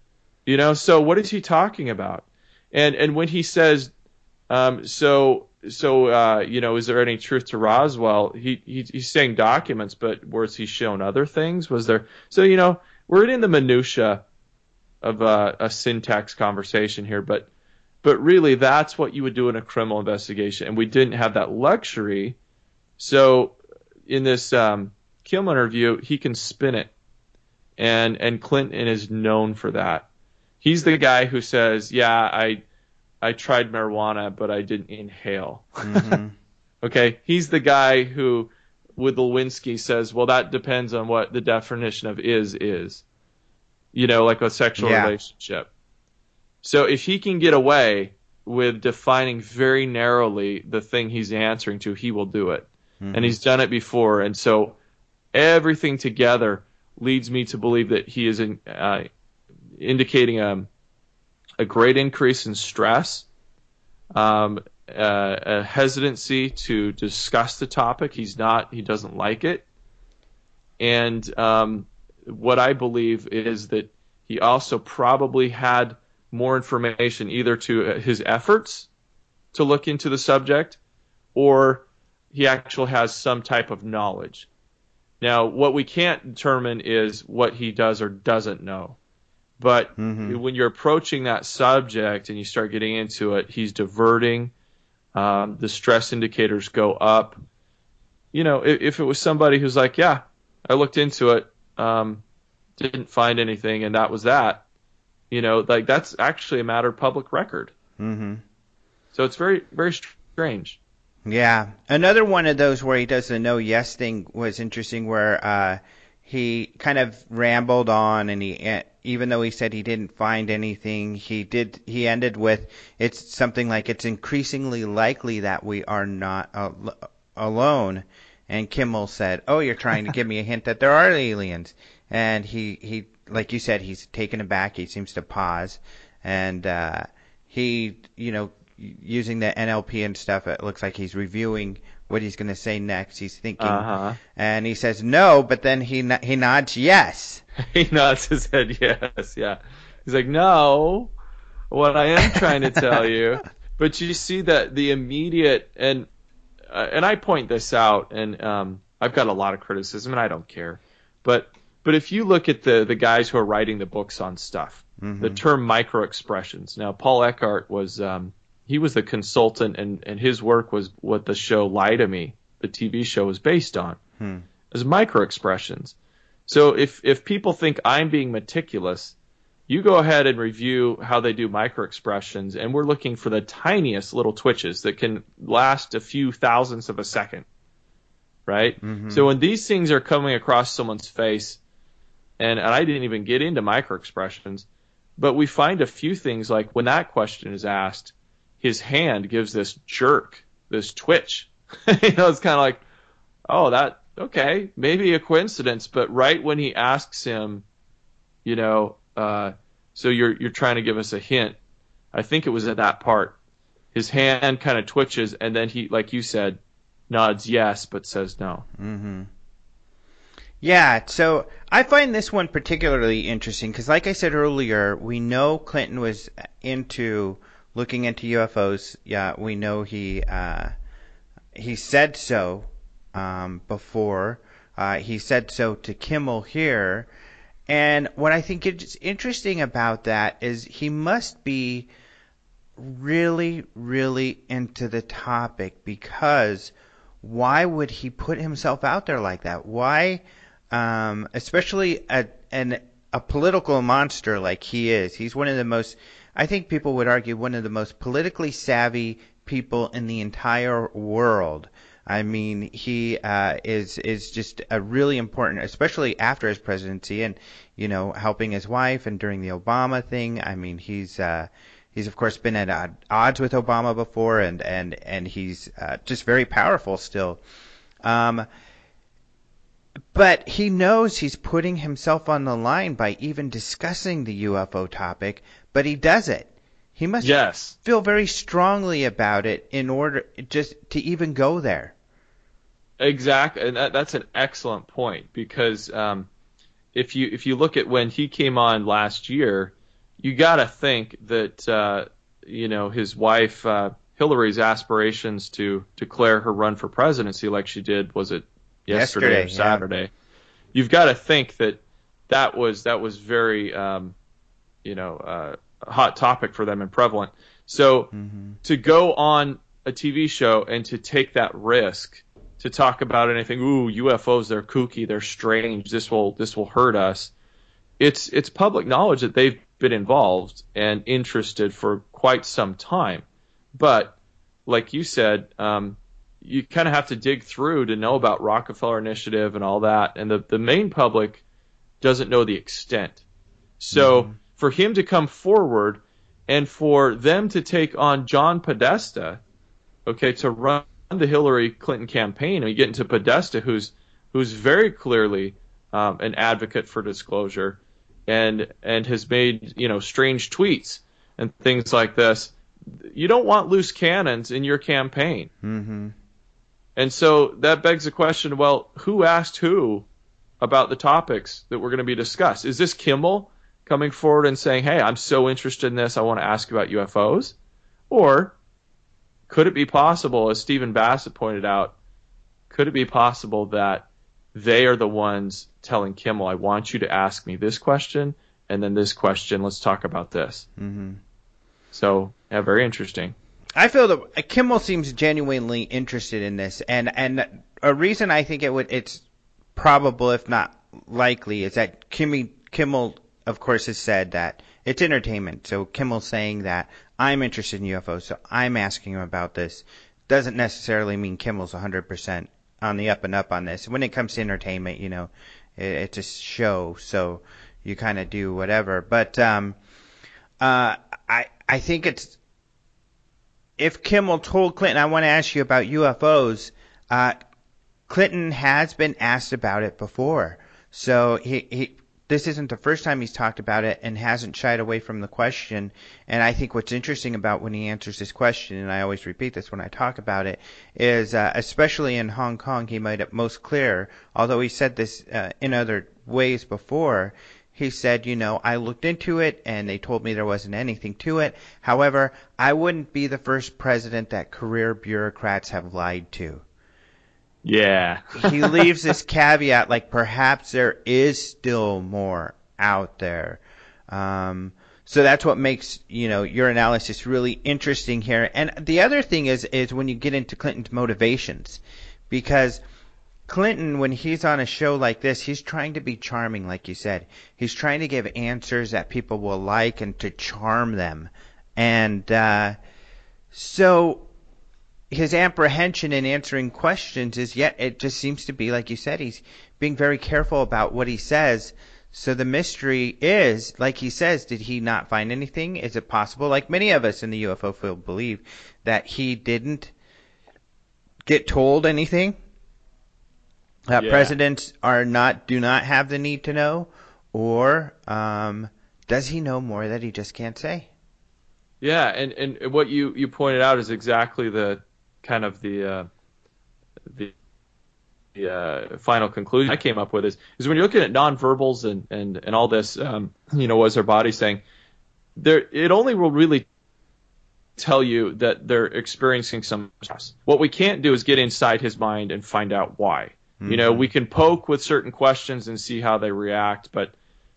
So what is he talking about? And when he says, is there any truth to Roswell? He's saying documents, but was he shown other things? Was there? So, we're in the minutia of a syntax conversation here, but really that's what you would do in a criminal investigation, and we didn't have that luxury. So in this Kimmel interview, he can spin it, and Clinton is known for that. He's the guy who says, yeah, I tried marijuana, but I didn't inhale. Okay, he's the guy who, with Lewinsky, says, well, that depends on what the definition of is. Like a sexual relationship. So if he can get away with defining very narrowly the thing he's answering to, he will do it. And he's done it before. And so everything together leads me to believe that he is indicating a great increase in stress, a hesitancy to discuss the topic. He doesn't like it. And what I believe is that he also probably had more information either to his efforts to look into the subject, or he actually has some type of knowledge. Now, what we can't determine is what he does or doesn't know. But when you're approaching that subject and you start getting into it, he's diverting. The stress indicators go up. You know, if it was somebody who's like, yeah, I looked into it, didn't find anything, and that was that, you know, like that's actually a matter of public record. So it's very, very strange. Yeah. Another one of those where he does the no yes thing was interesting, where he kind of rambled on, and he, even though he said he didn't find anything, he ended with, it's something like, it's increasingly likely that we are not alone. And Kimmel said, oh, you're trying to give me a hint that there are aliens. And he like you said, he's taken aback. He seems to pause. And he, you know, using the NLP and stuff, it looks like he's reviewing what he's going to say next. He's thinking, and he says no, but then he nods yes. He nods his head yes, yeah. He's like, no, what I am trying to tell you. But you see that the immediate, and I point this out, and I've got a lot of criticism, and I don't care. But if you look at the guys who are writing the books on stuff, the term micro-expressions. Now, Paul Eckhart was he was the consultant, and his work was what the show Lie to Me, the TV show, was based on, as micro-expressions. So if people think I'm being meticulous, you go ahead and review how they do micro-expressions, and we're looking for the tiniest little twitches that can last a few thousandths of a second, right? So when these things are coming across someone's face, and I didn't even get into micro-expressions, but we find a few things, like when that question is asked, his hand gives this jerk, this twitch. You know, it's kind of like, oh, that, okay, maybe a coincidence, but right when he asks him, you know, so you're trying to give us a hint, I think it was at that part, his hand kind of twitches, and then he, like you said, nods yes, but says no. Yeah, so I find this one particularly interesting because, like I said earlier, we know Clinton was into looking into UFOs. Yeah, we know he said so before. He said so to Kimmel here. And what I think is interesting about that is he must be really, really into the topic, because why would he put himself out there like that? Why, especially a political monster like he is. He's one of the most, I think people would argue, one of the most politically savvy people in the entire world. I mean, he is just a really important, especially after his presidency, and, you know, helping his wife, and during the Obama thing. I mean, he's of course been at odds with Obama before, and he's just very powerful still. But he knows he's putting himself on the line by even discussing the UFO topic, but he does it. He must feel very strongly about it in order just to even go there. Exactly, and that's an excellent point, because if you look at when he came on last year, you got to think that you know, his wife Hillary's aspirations to declare her run for presidency, like she did, was it yesterday or Saturday? Yeah. You've got to think that was very you know, a hot topic for them and prevalent. So to go on a TV show and to take that risk to talk about anything, ooh, UFOs, they're kooky, they're strange, this will hurt us. It's public knowledge that they've been involved and interested for quite some time. But like you said, you kind of have to dig through to know about Rockefeller Initiative and all that, and the main public doesn't know the extent. So for him to come forward and for them to take on John Podesta, okay, to run the Hillary Clinton campaign, and you get into Podesta, who's very clearly an advocate for disclosure, and has made, you know, strange tweets and things like this. You don't want loose cannons in your campaign. And so that begs the question, well, who asked who about the topics that were going to be discussed? Is this Kimmel coming forward and saying, hey, I'm so interested in this, I want to ask about UFOs? Or could it be possible, as Stephen Bassett pointed out, could it be possible that they are the ones telling Kimmel, I want you to ask me this question, and then this question, let's talk about this. Mm-hmm. So, yeah, very interesting. I feel that Kimmel seems genuinely interested in this, and a reason I think it's probable, if not likely, is that Kimmel, of course, has said that it's entertainment. So Kimmel's saying that I'm interested in UFOs, so I'm asking him about this. Doesn't necessarily mean Kimmel's 100% on the up and up on this. When it comes to entertainment, it's a show, so you kind of do whatever. But I think it's, if Kimmel told Clinton, I want to ask you about UFOs, Clinton has been asked about it before. So this isn't the first time he's talked about it and hasn't shied away from the question. And I think what's interesting about when he answers this question, and I always repeat this when I talk about it, is especially in Hong Kong, he made it most clear, although he said this in other ways before. He said, I looked into it and they told me there wasn't anything to it. However, I wouldn't be the first president that career bureaucrats have lied to. Yeah. He leaves this caveat, like perhaps there is still more out there. So that's what makes, your analysis really interesting here. And the other thing is when you get into Clinton's motivations, because Clinton, when he's on a show like this, he's trying to be charming, like you said. He's trying to give answers that people will like and to charm them. And so his apprehension in answering questions is, yet it just seems to be, like you said, he's being very careful about what he says. So the mystery is, like he says, did he not find anything? Is it possible, like many of us in the UFO field believe, that he didn't get told anything? That presidents do not have the need to know? Or does he know more that he just can't say? Yeah, and what you pointed out is exactly the kind of the final conclusion I came up with is when you're looking at nonverbals and all this, what's their body saying? It only will really tell you that they're experiencing some stress. What we can't do is get inside his mind and find out why. Mm-hmm. We can poke with certain questions and see how they react, but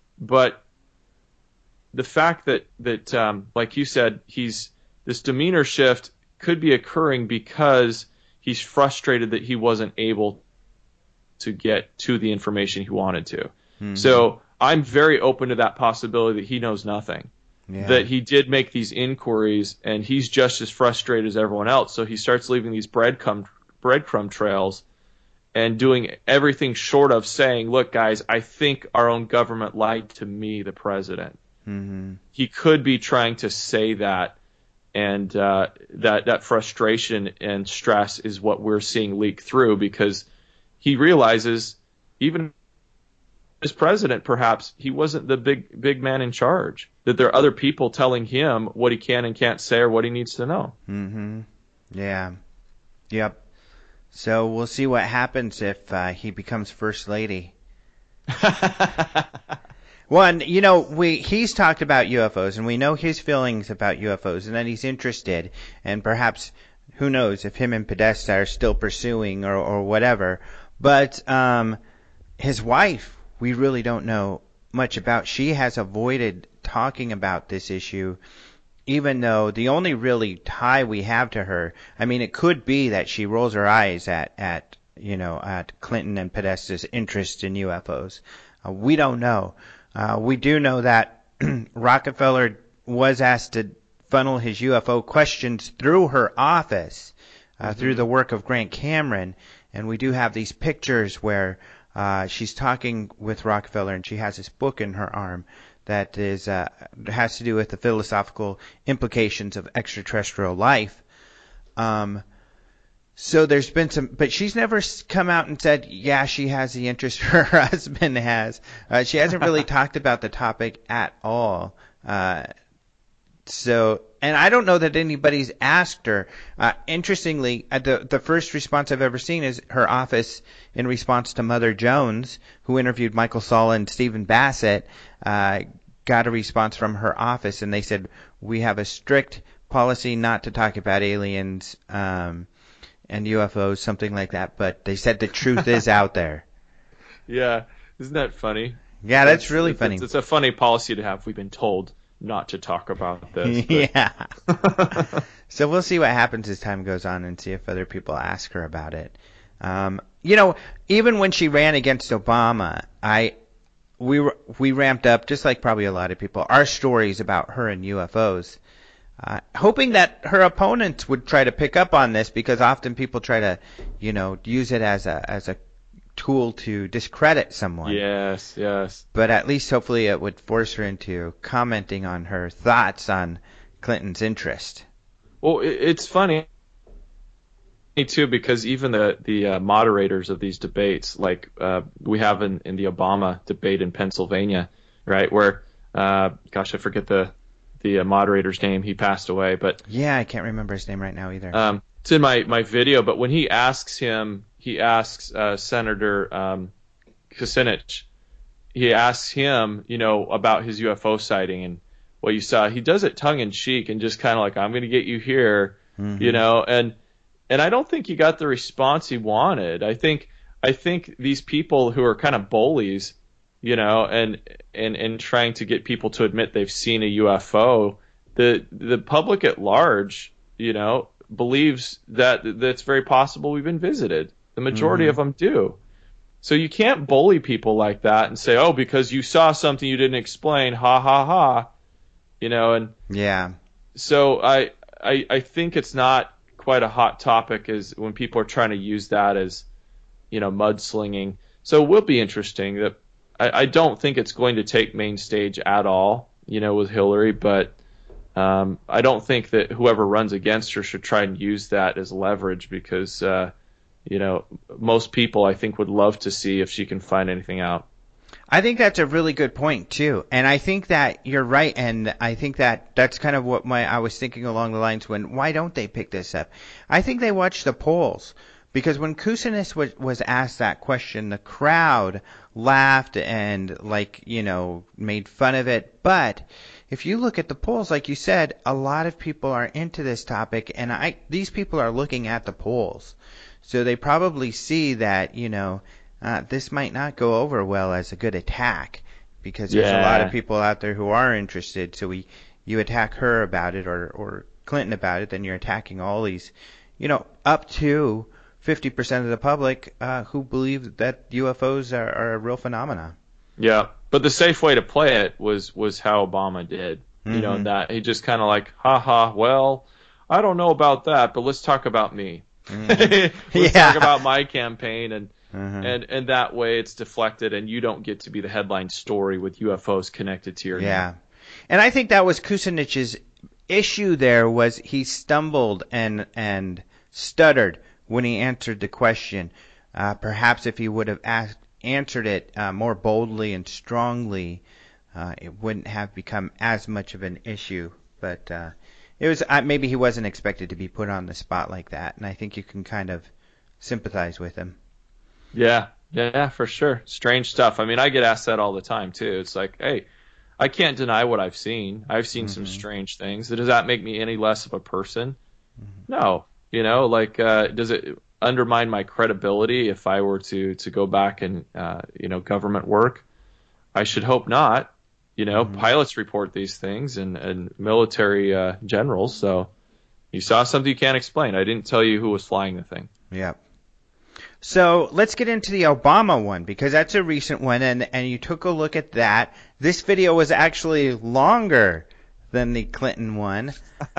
the fact that like you said, this demeanor shift could be occurring because he's frustrated that he wasn't able to get to the information he wanted to. Mm-hmm. So I'm very open to that possibility that he knows nothing. Yeah. That he did make these inquiries and he's just as frustrated as everyone else. So he starts leaving these breadcrumb trails and doing everything short of saying, look, guys, I think our own government lied to me, the president. Mm-hmm. He could be trying to say that, and that frustration and stress is what we're seeing leak through, because he realizes, even as president, perhaps he wasn't the big man in charge, that there are other people telling him what he can and can't say or what he needs to know. Mm-hmm. Yeah. Yep. So we'll see what happens if he becomes first lady. One, he's talked about UFOs, and we know his feelings about UFOs, and that he's interested, and perhaps, who knows, if him and Podesta are still pursuing or whatever. But his wife, we really don't know much about. She has avoided talking about this issue, even though the only really tie we have to her, I mean, it could be that she rolls her eyes at Clinton and Podesta's interest in UFOs. We don't know. We do know that Rockefeller was asked to funnel his UFO questions through her office, through the work of Grant Cameron, and we do have these pictures where she's talking with Rockefeller, and she has this book in her arm that has to do with the philosophical implications of extraterrestrial life. So there's been some, but she's never come out and said, yeah, she has the interest her husband has. She hasn't really talked about the topic at all. So, and I don't know that anybody's asked her. Interestingly, the first response I've ever seen is her office in response to Mother Jones, who interviewed Michael Salla and Stephen Bassett, got a response from her office, and they said, we have a strict policy not to talk about aliens, and UFOs, something like that, but they said the truth is out there. Yeah. Isn't that funny? Yeah, that's really funny. It's a funny policy to have. We've been told not to talk about this. Yeah. So we'll see what happens as time goes on and see if other people ask her about it. Even when she ran against Obama, we ramped up, just like probably a lot of people, our stories about her and UFOs, hoping that her opponents would try to pick up on this, because often people try to, use it as a tool to discredit someone. Yes. But at least hopefully it would force her into commenting on her thoughts on Clinton's interest. Well, it's funny too, because even the moderators of these debates, like we have in the Obama debate in Pennsylvania, right, where I forget the moderator's name. He passed away, but yeah, I can't remember his name right now either. It's in my video. But when he asks Senator Kucinich, he asks him, about his UFO sighting and what you saw. He does it tongue in cheek and just kind of like, I'm going to get you here, and I don't think he got the response he wanted. I think these people who are kind of bullies, and trying to get people to admit they've seen a UFO, the public at large, believes that it's very possible we've been visited. The majority of them do. So you can't bully people like that and say, oh, because you saw something you didn't explain, ha ha ha, and yeah. So I think it's not quite a hot topic as when people are trying to use that as, mudslinging. So it will be interesting. That I don't think it's going to take main stage at all, with Hillary, but I don't think that whoever runs against her should try and use that as leverage, because most people, I think, would love to see if she can find anything out. I think that's a really good point too, and I think that you're right, and I think that's kind of what I was thinking along the lines why don't they pick this up? I think they watch the polls, because when Kucinich was asked that question, the crowd laughed and made fun of it. But if you look at the polls, like you said, a lot of people are into this topic, and these people are looking at the polls, so they probably see that this might not go over well as a good attack, because there's a lot of people out there who are interested. So you attack her about it or Clinton about it, then you're attacking all these, up to 50% of the public who believe that UFOs are a real phenomena. Yeah, but the safe way to play it was how Obama did. That he just kind of like, haha, well, I don't know about that, but let's talk about me. Let's talk about my campaign, and that way it's deflected, and you don't get to be the headline story with UFOs connected to your name. And I think that was Kucinich's issue. There was he stumbled and stuttered when he answered the question. Perhaps if he would have answered it more boldly and strongly, it wouldn't have become as much of an issue. But it was maybe he wasn't expected to be put on the spot like that, and I think you can kind of sympathize with him. Yeah, for sure. Strange stuff. I mean, I get asked that all the time too. It's like, hey, I can't deny what I've seen. I've seen some strange things. Does that make me any less of a person? No. Does it undermine my credibility if I were to go back and government work? I should hope not. Pilots report these things and military generals. So you saw something you can't explain. I didn't tell you who was flying the thing. Yeah. So let's get into the Obama one, because that's a recent one, and you took a look at that. This video was actually longer than the Clinton one.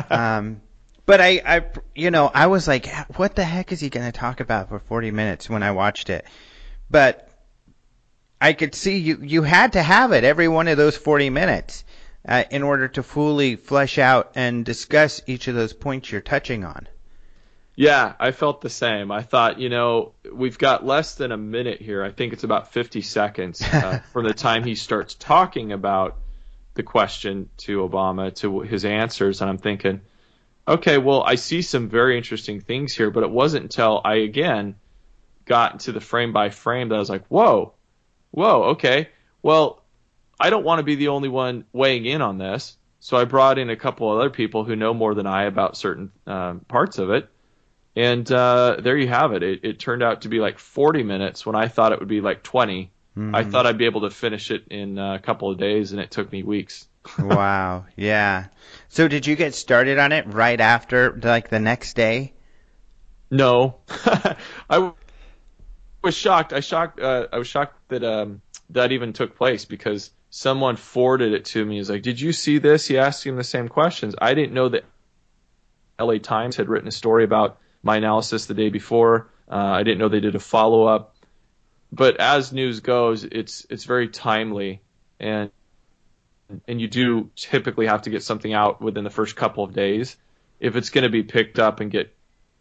But I was like, what the heck is he going to talk about for 40 minutes when I watched it? But I could see you had to have it every one of those 40 minutes in order to fully flesh out and discuss each of those points you're touching on. Yeah, I felt the same. I thought, we've got less than a minute here. I think it's about 50 seconds from the time he starts talking about the question to Obama to his answers. And I'm thinking, okay, well, I see some very interesting things here, but it wasn't until I, again, got into the frame by frame that I was like, whoa, okay. Well, I don't want to be the only one weighing in on this. So I brought in a couple other people who know more than I about certain parts of it. And there you have it. It turned out to be like 40 minutes when I thought it would be like 20. I thought I'd be able to finish it in a couple of days, and it took me weeks. Wow. Yeah. So did you get started on it right after, like the next day? No, I was shocked. I was shocked that that even took place, because someone forwarded it to me. He's like, "Did you see this?" He asked him the same questions. I didn't know that LA Times had written a story about my analysis the day before. I didn't know they did a follow up. But as news goes, it's very timely, and you do typically have to get something out within the first couple of days if it's going to be picked up and get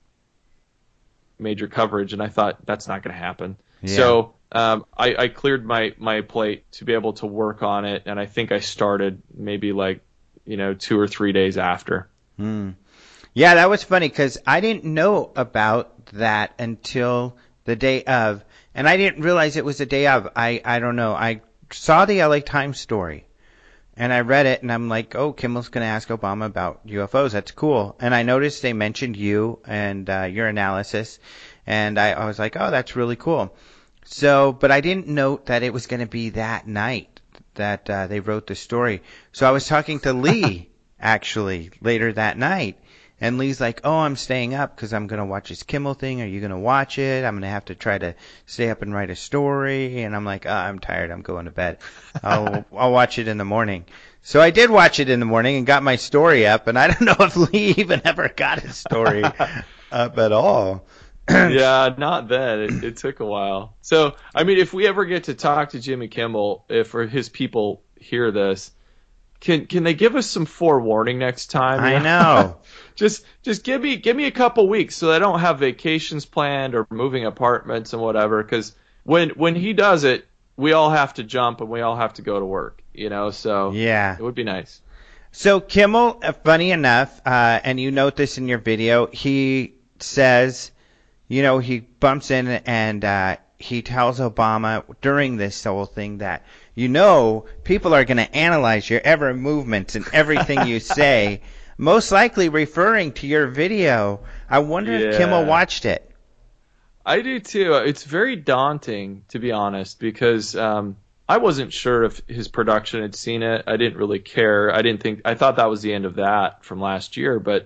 major coverage. And I thought that's not going to happen. Yeah. So I cleared my plate to be able to work on it, and I think I started maybe 2 or 3 days after. Yeah, that was funny because I didn't know about that until the day of, and I didn't realize it was the day of. I don't know. I saw the LA Times story, and I read it, and I'm like, oh, Kimmel's going to ask Obama about UFOs. That's cool. And I noticed they mentioned you and your analysis, and I was like, oh, that's really cool. So, but I didn't note that it was going to be that night that they wrote the story. So I was talking to Lee, actually, later that night. And Lee's like, oh, I'm staying up because I'm going to watch this Kimmel thing. Are you going to watch it? I'm going to have to try to stay up and write a story. And I'm like, oh, I'm tired. I'm going to bed. I'll watch it in the morning. So I did watch it in the morning and got my story up. And I don't know if Lee even ever got his story up at all. Yeah, not then. It took a while. So, I mean, if we ever get to talk to Jimmy Kimmel, if his people hear this, can they give us some forewarning next time? I know. just give me a couple weeks so I don't have vacations planned or moving apartments and whatever. Because when he does it, we all have to jump and we all have to go to work. So yeah, it would be nice. So Kimmel, funny enough, and you note this in your video, he says, he bumps in and he tells Obama during this whole thing that, people are going to analyze your every movement and everything you say, most likely referring to your video. I wonder if Kimmel watched it. I do too. It's very daunting, to be honest, because I wasn't sure if his production had seen it. I didn't really care. I thought that was the end of that from last year, but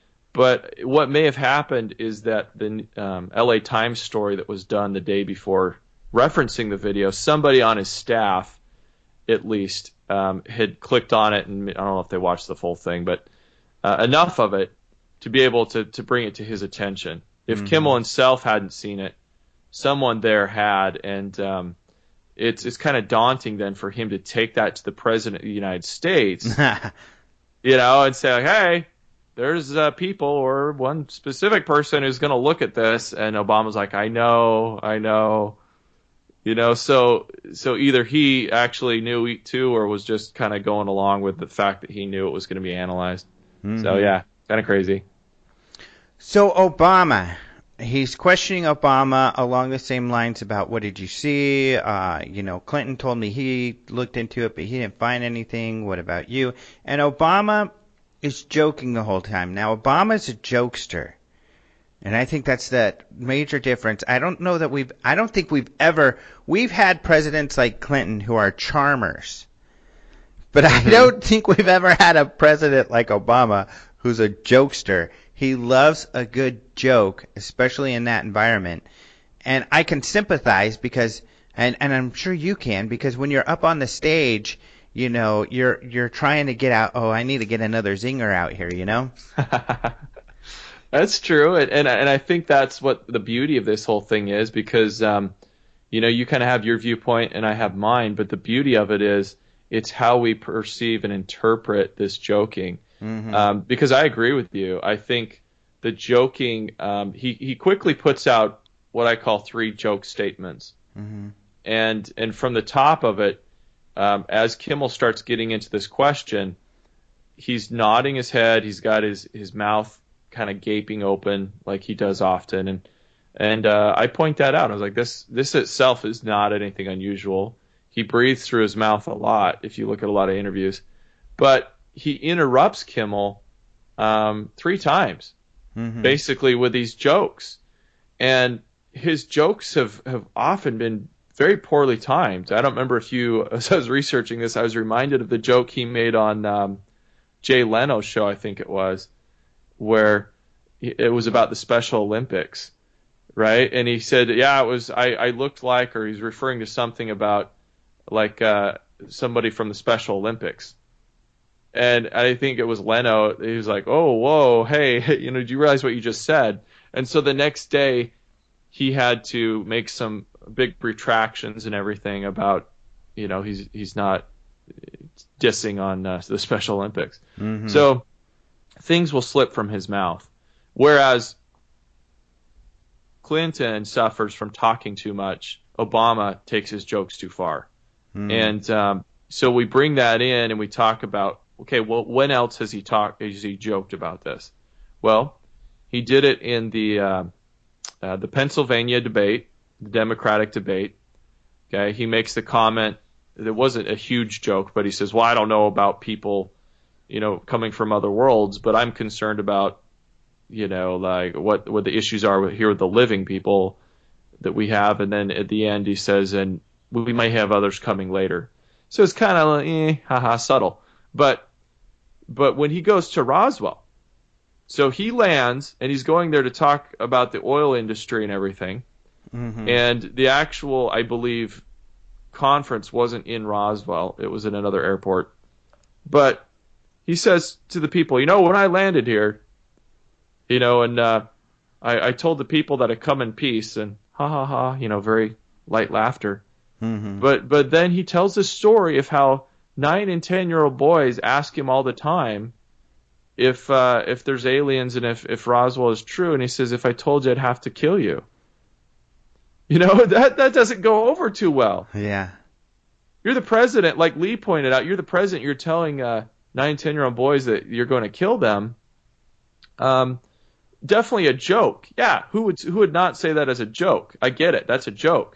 what may have happened is that the LA Times story that was done the day before referencing the video, somebody on his staff at least had clicked on it, and I don't know if they watched the full thing, but enough of it to be able to bring it to his attention. If Kimmel himself hadn't seen it, someone there had, and it's kind of daunting then for him to take that to the President of the United States, and say, hey, there's people or one specific person who's going to look at this, and Obama's like, I know. So either he actually knew it too, or was just kind of going along with the fact that he knew it was going to be analyzed. So yeah, kind of crazy. So Obama, he's questioning Obama along the same lines about what did you see? Clinton told me he looked into it, but he didn't find anything. What about you? And Obama is joking the whole time. Now Obama's a jokester. And I think that's the major difference. I don't think we've had presidents like Clinton who are charmers. But I don't think we've ever had a president like Obama who's a jokester. He loves a good joke, especially in that environment. And I can sympathize because, and I'm sure you can, because when you're up on the stage, you're trying to get out, I need to get another zinger out here, That's true, and I think that's what the beauty of this whole thing is, because you kind of have your viewpoint and I have mine, but the beauty of it is it's how we perceive and interpret this joking. Because I agree with you. I think the joking, he quickly puts out what I call 3 joke statements, and from the top of it, as Kimmel starts getting into this question, he's nodding his head, he's got his mouth kind of gaping open like he does often, and I point that out. I was like, this itself is not anything unusual. He breathes through his mouth a lot if you look at a lot of interviews, but he interrupts Kimmel 3 times basically with these jokes, and his jokes have often been very poorly timed. I don't remember if you, as I was researching this, I was reminded of the joke he made on Jay Leno's show, I think it was, where it was about the Special Olympics, right? And he said, yeah, it was, I looked like, or he's referring to something about like somebody from the Special Olympics. And I think it was Leno. He was like, oh, whoa, hey, do you realize what you just said? And so the next day he had to make some big retractions and everything about, he's not dissing on the Special Olympics. Mm-hmm. So things will slip from his mouth. Whereas Clinton suffers from talking too much, Obama takes his jokes too far. Mm. And so we bring that in and we talk about, okay, well, when else has he joked about this? Well, he did it in the Pennsylvania debate, the Democratic debate. Okay, he makes the comment. It wasn't a huge joke, but he says, well, I don't know about people, coming from other worlds, but I'm concerned about, like what the issues are here with the living people that we have. And then at the end he says, and we might have others coming later. So it's kind of subtle. But when he goes to Roswell, so he lands and he's going there to talk about the oil industry and everything. Mm-hmm. And the actual, I believe, conference wasn't in Roswell. It was in another airport. But he says to the people, when I landed here, and I told the people that I come in peace, and very light laughter. Mm-hmm. But then he tells this story of how 9 and 10-year-old boys ask him all the time if there's aliens and if Roswell is true, and he says, if I told you, I'd have to kill you. That doesn't go over too well. Yeah. You're the president, like Lee pointed out. You're the president. You're telling 9 and 10-year-old boys that you're going to kill them. Definitely a joke. Yeah, who would not say that as a joke? I get it. That's a joke.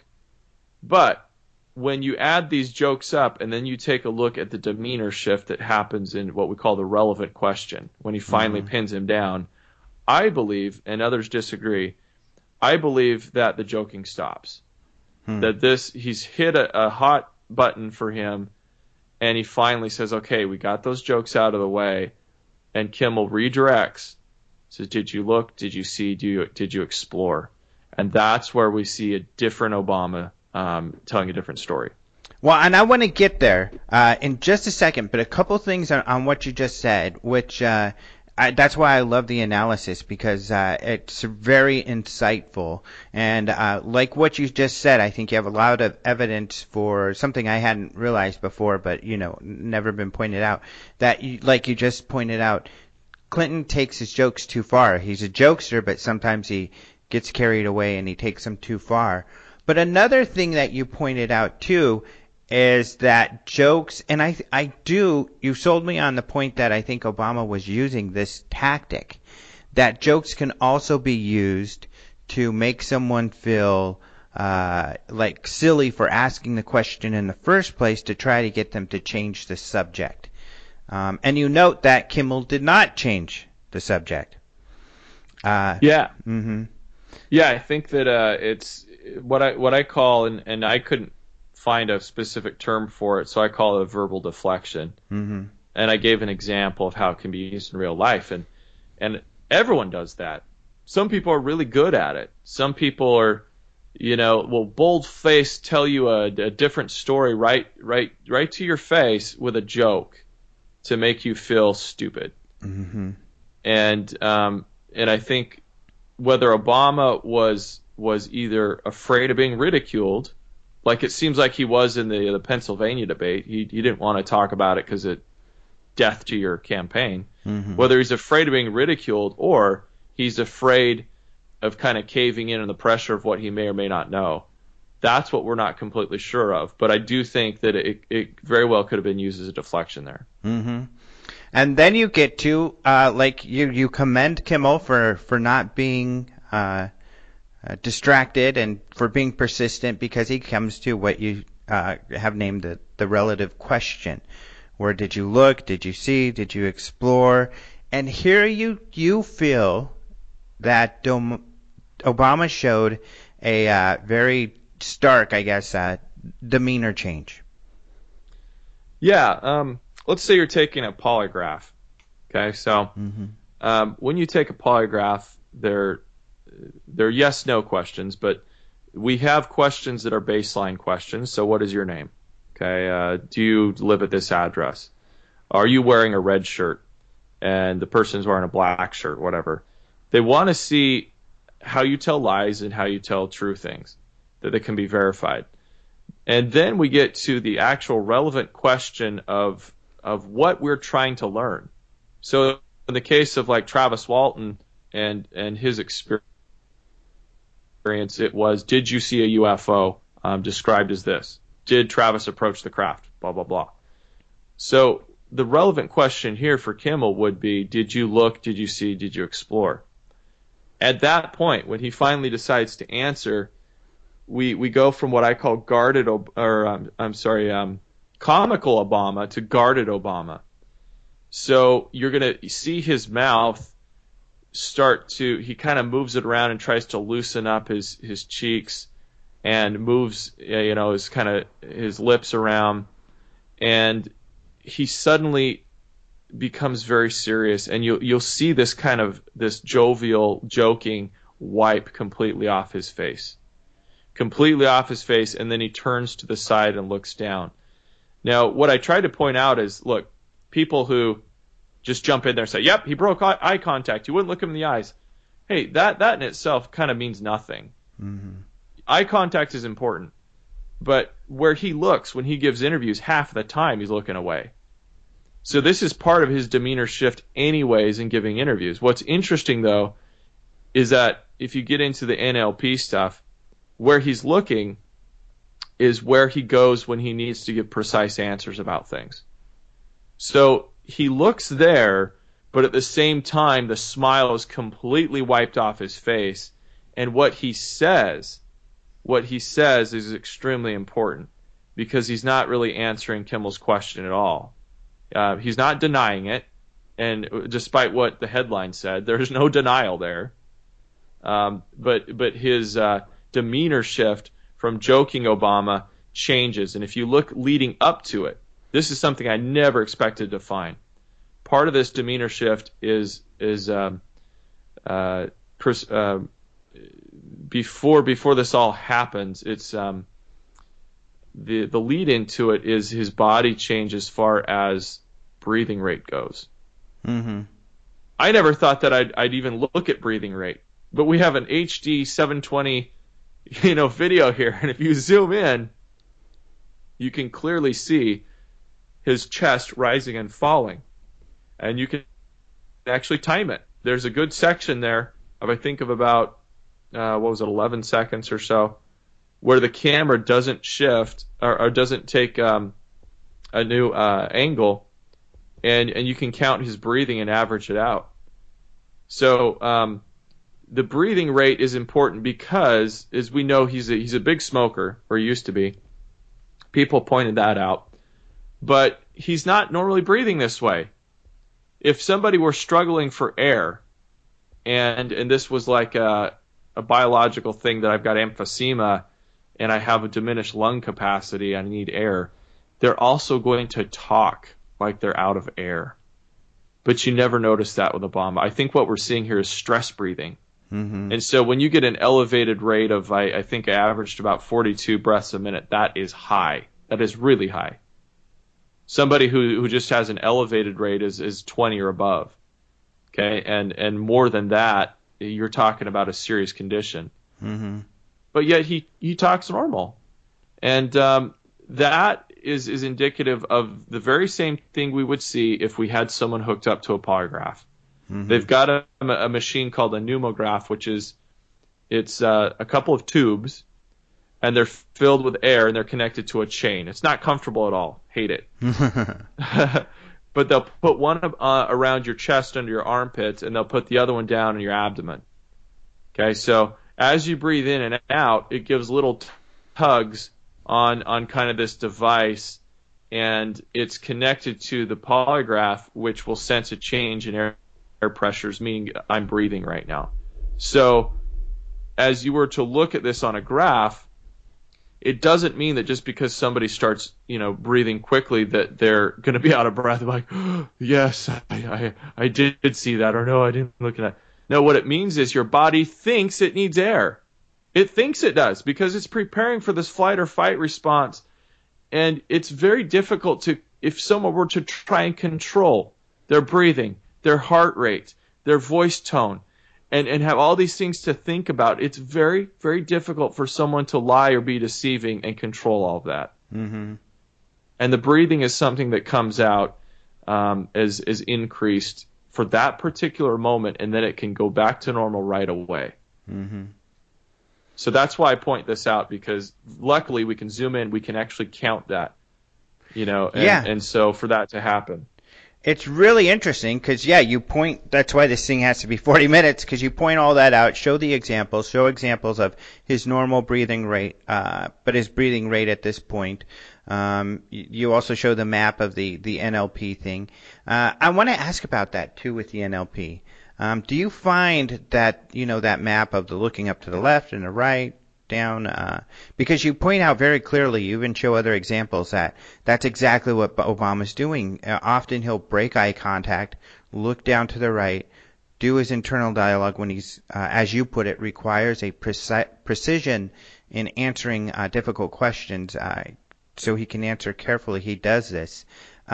But when you add these jokes up and then you take a look at the demeanor shift that happens in what we call the relevant question, when he finally pins him down, I believe, and others disagree, I believe that the joking stops. That he's hit a hot button for him, and he finally says, okay, we got those jokes out of the way, and Kimmel redirects. Says, did you look? Did you see? Did you explore? And that's where we see a different Obama telling a different story. Well, and I want to get there in just a second, but a couple things on what you just said, which that's why I love the analysis, because it's very insightful. And like what you just said, I think you have a lot of evidence for something I hadn't realized before, but never been pointed out. That, like you just pointed out, Clinton takes his jokes too far. He's a jokester, but sometimes he gets carried away and he takes them too far. But another thing that you pointed out too is that jokes, and you sold me on the point that I think Obama was using this tactic, that jokes can also be used to make someone feel like silly for asking the question in the first place, to try to get them to change the subject. And you note that Kimmel did not change the subject. Yeah. Mm-hmm. Yeah, I think that it's what I call, and I couldn't find a specific term for it, so I call it a verbal deflection. Mm-hmm. And I gave an example of how it can be used in real life, and everyone does that. Some people are really good at it. Some people are, will bold-faced tell you a different story right to your face with a joke to make you feel stupid. Mm-hmm. And I think whether Obama was either afraid of being ridiculed, like it seems like he was in the Pennsylvania debate. He didn't want to talk about it because it death to your campaign. Mm-hmm. Whether he's afraid of being ridiculed or he's afraid of kind of caving in on the pressure of what he may or may not know. That's what we're not completely sure of. But I do think that it very well could have been used as a deflection there. Mm-hmm. And then you get to, like you commend Kimmel for not being distracted and for being persistent, because he comes to what you have named the relative question. Where did you look? Did you see? Did you explore? And here you feel that Obama showed a very stark, I guess, demeanor change. Yeah. Let's say you're taking a polygraph. Okay, so when you take a polygraph, they're yes/no questions, but we have questions that are baseline questions. So, what is your name? Okay, do you live at this address? Are you wearing a red shirt? And the person's wearing a black shirt, whatever. They want to see how you tell lies and how you tell true things, that they can be verified. And then we get to the actual relevant question of what we're trying to learn. So in the case of like Travis Walton and his experience, it was, did you see a UFO described as this? Did Travis approach the craft? Blah, blah, blah. So the relevant question here for Kimmel would be, did you look, did you see, did you explore? At that point, when he finally decides to answer, we go from what I call comical Obama to guarded Obama. So you're going to see his mouth he kind of moves it around and tries to loosen up his cheeks and moves, his lips around. And he suddenly becomes very serious, and you'll see this jovial joking wipe completely off his face, and then he turns to the side and looks down. Now, what I tried to point out is, look, people who just jump in there and say, yep, he broke eye contact, you wouldn't look him in the eyes. Hey, that in itself kind of means nothing. Mm-hmm. Eye contact is important, but where he looks when he gives interviews, half the time he's looking away. So this is part of his demeanor shift anyways in giving interviews. What's interesting, though, is that if you get into the NLP stuff, where he's looking is where he goes when he needs to give precise answers about things. So he looks there, but at the same time, the smile is completely wiped off his face. And what he says is extremely important, because he's not really answering Kimmel's question at all. He's not denying it, and despite what the headline said, there's no denial there. But his demeanor shift from joking Obama changes, and if you look leading up to it, this is something I never expected to find. Part of this demeanor shift is before this all happens. It's the lead into it is his body change as far as breathing rate goes. Mm-hmm. I never thought that I'd even look at breathing rate, but we have an HD 720 video here, and if you zoom in, you can clearly see his chest rising and falling, and you can actually time it. There's a good section there of, I think, of about 11 seconds or so, where the camera doesn't shift or doesn't take a new angle, and you can count his breathing and average it out. So the breathing rate is important because, as we know, he's a big smoker, or he used to be. People pointed that out. But he's not normally breathing this way. If somebody were struggling for air, and this was like a biological thing, that I've got emphysema and I have a diminished lung capacity, I need air, they're also going to talk like they're out of air. But you never notice that with Obama. I think what we're seeing here is stress breathing. Mm-hmm. And so when you get an elevated rate of, I think I averaged about 42 breaths a minute, that is high. That is really high. Somebody who just has an elevated rate is 20 or above. Okay, and more than that, you're talking about a serious condition. Mm-hmm. But yet he talks normal, and that is indicative of the very same thing we would see if we had someone hooked up to a polygraph. Mm-hmm. They've got a machine called a pneumograph, it's a couple of tubes, and they're filled with air, and they're connected to a chain. It's not comfortable at all. Hate it. But they'll put one around your chest under your armpits, and they'll put the other one down in your abdomen. Okay, so as you breathe in and out, it gives little tugs on kind of this device, and it's connected to the polygraph, which will sense a change in air pressures, meaning I'm breathing right now. So as you were to look at this on a graph, it doesn't mean that just because somebody starts, breathing quickly that they're going to be out of breath. Like, oh, yes, I did see that, or no, I didn't look at that. No, what it means is your body thinks it needs air. It thinks it does because it's preparing for this flight or fight response. And it's very difficult if someone were to try and control their breathing, their heart rate, their voice tone, and have all these things to think about. It's very, very difficult for someone to lie or be deceiving and control all of that. Mm-hmm. And the breathing is something that comes out as increased for that particular moment, and then it can go back to normal right away. Mm-hmm. So that's why I point this out, because luckily we can zoom in, we can actually count that, and so for that to happen. It's really interesting because, that's why this thing has to be 40 minutes, because you point all that out, show examples of his normal breathing rate, but his breathing rate at this point. You also show the map of the NLP thing. I want to ask about that, too, with the NLP. Do you find that, that map of the looking up to the left and the right, down, because you point out very clearly, you even show other examples that's exactly what Obama's doing. Often he'll break eye contact, look down to the right, do his internal dialogue when he's, as you put it, requires a precision in answering difficult questions, so he can answer carefully. He does this.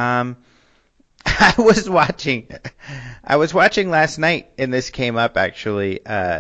I was watching last night, and this came up actually,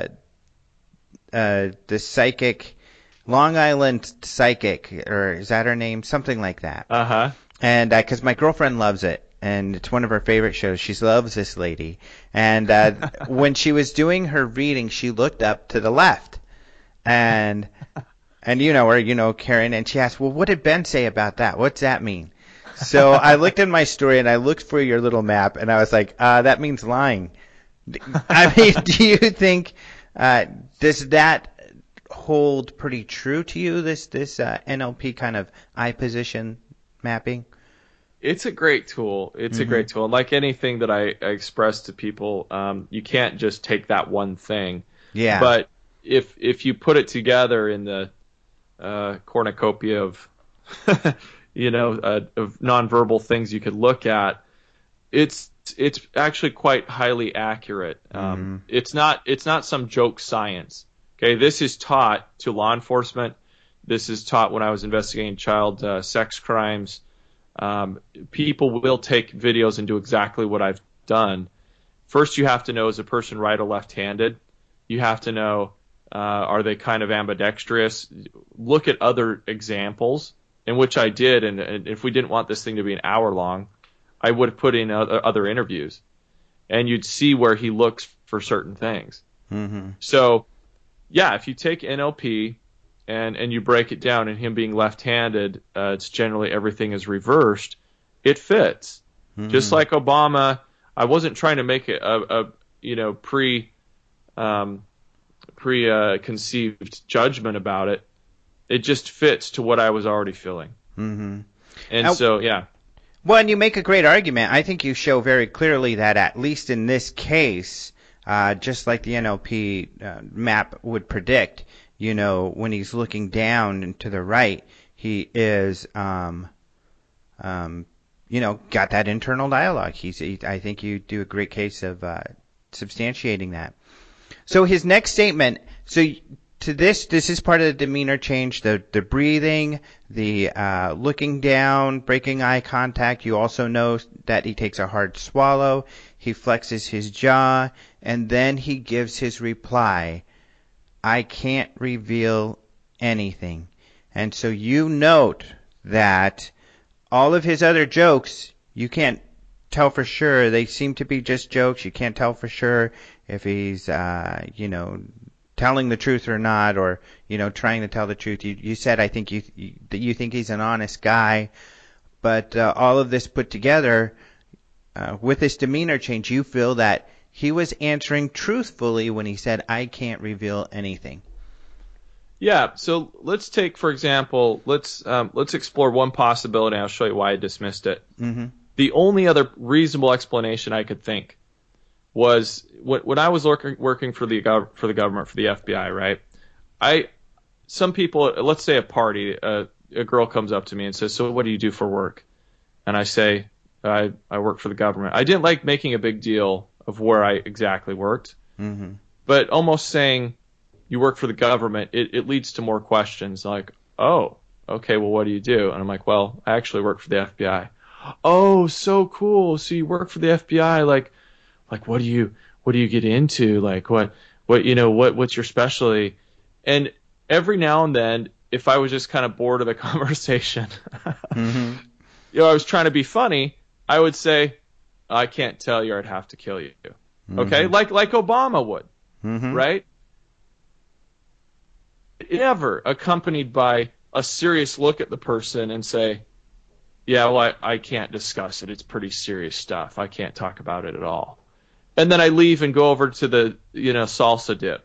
the psychic, Long Island psychic, or is that her name? Something like that. Uh-huh. And because my girlfriend loves it, and it's one of her favorite shows. She loves this lady. And when she was doing her reading, she looked up to the left. And you know her, Karen, and she asked, well, what did Ben say about that? What's that mean? So I looked in my story, and I looked for your little map, and I was like, that means lying. I mean, do you think... does that hold pretty true to you, this NLP kind of eye position mapping? It's a great tool. It's a great tool. And like anything that I express to people, you can't just take that one thing. Yeah. But if you put it together in the cornucopia of of nonverbal things you could look at, it's actually quite highly accurate. It's not some joke science. Okay, this is taught to law enforcement. This is taught when I was investigating child sex crimes. People will take videos and do exactly what I've done. First, you have to know, is a person right or left-handed? You have to know, are they kind of ambidextrous? Look at other examples, in which I did, and if we didn't want this thing to be an hour long, I would have put in other interviews, and you'd see where he looks for certain things. Mm-hmm. So, yeah, if you take NLP and you break it down, and him being left-handed, it's generally everything is reversed. It fits. Mm-hmm. Just like Obama, I wasn't trying to make a preconceived judgment about it. It just fits to what I was already feeling. Mm-hmm. And so, yeah. Well, and you make a great argument. I think you show very clearly that, at least in this case, just like the NLP map would predict, when he's looking down and to the right, he is, got that internal dialogue. I think you do a great case of substantiating that. So his next statement, this is part of the demeanor change, the breathing, the looking down, breaking eye contact. You also know that he takes a hard swallow, he flexes his jaw, and then he gives his reply, I can't reveal anything. And so you note that all of his other jokes, you can't tell for sure. They seem to be just jokes. You can't tell for sure if he's, telling the truth or not, or trying to tell the truth. You said, I think that you think he's an honest guy, but all of this put together, with this demeanor change, you feel that he was answering truthfully when he said, I can't reveal anything. Yeah. So let's take, for example, let's explore one possibility. I'll show you why I dismissed it. Mm-hmm. The only other reasonable explanation I could think was when I was working for the government, for the FBI, right? some people, let's say a party, a girl comes up to me and says, "So what do you do for work?" And I say, I work for the government. I didn't like making a big deal of where I exactly worked, but almost saying you work for the government, it leads to more questions like, "Oh, okay, well, what do you do?" And I'm like, "Well, I actually work for the FBI." "Oh, so cool. So you work for the FBI. Like what do you get into? Like what's your specialty?" And every now and then, if I was just kind of bored of the conversation, I was trying to be funny, I would say, "I can't tell you, or I'd have to kill you." Okay? Like Obama would, right? Never accompanied by a serious look at the person and say, "Yeah, well, I can't discuss it. It's pretty serious stuff. I can't talk about it at all." And then I leave and go over to the, salsa dip.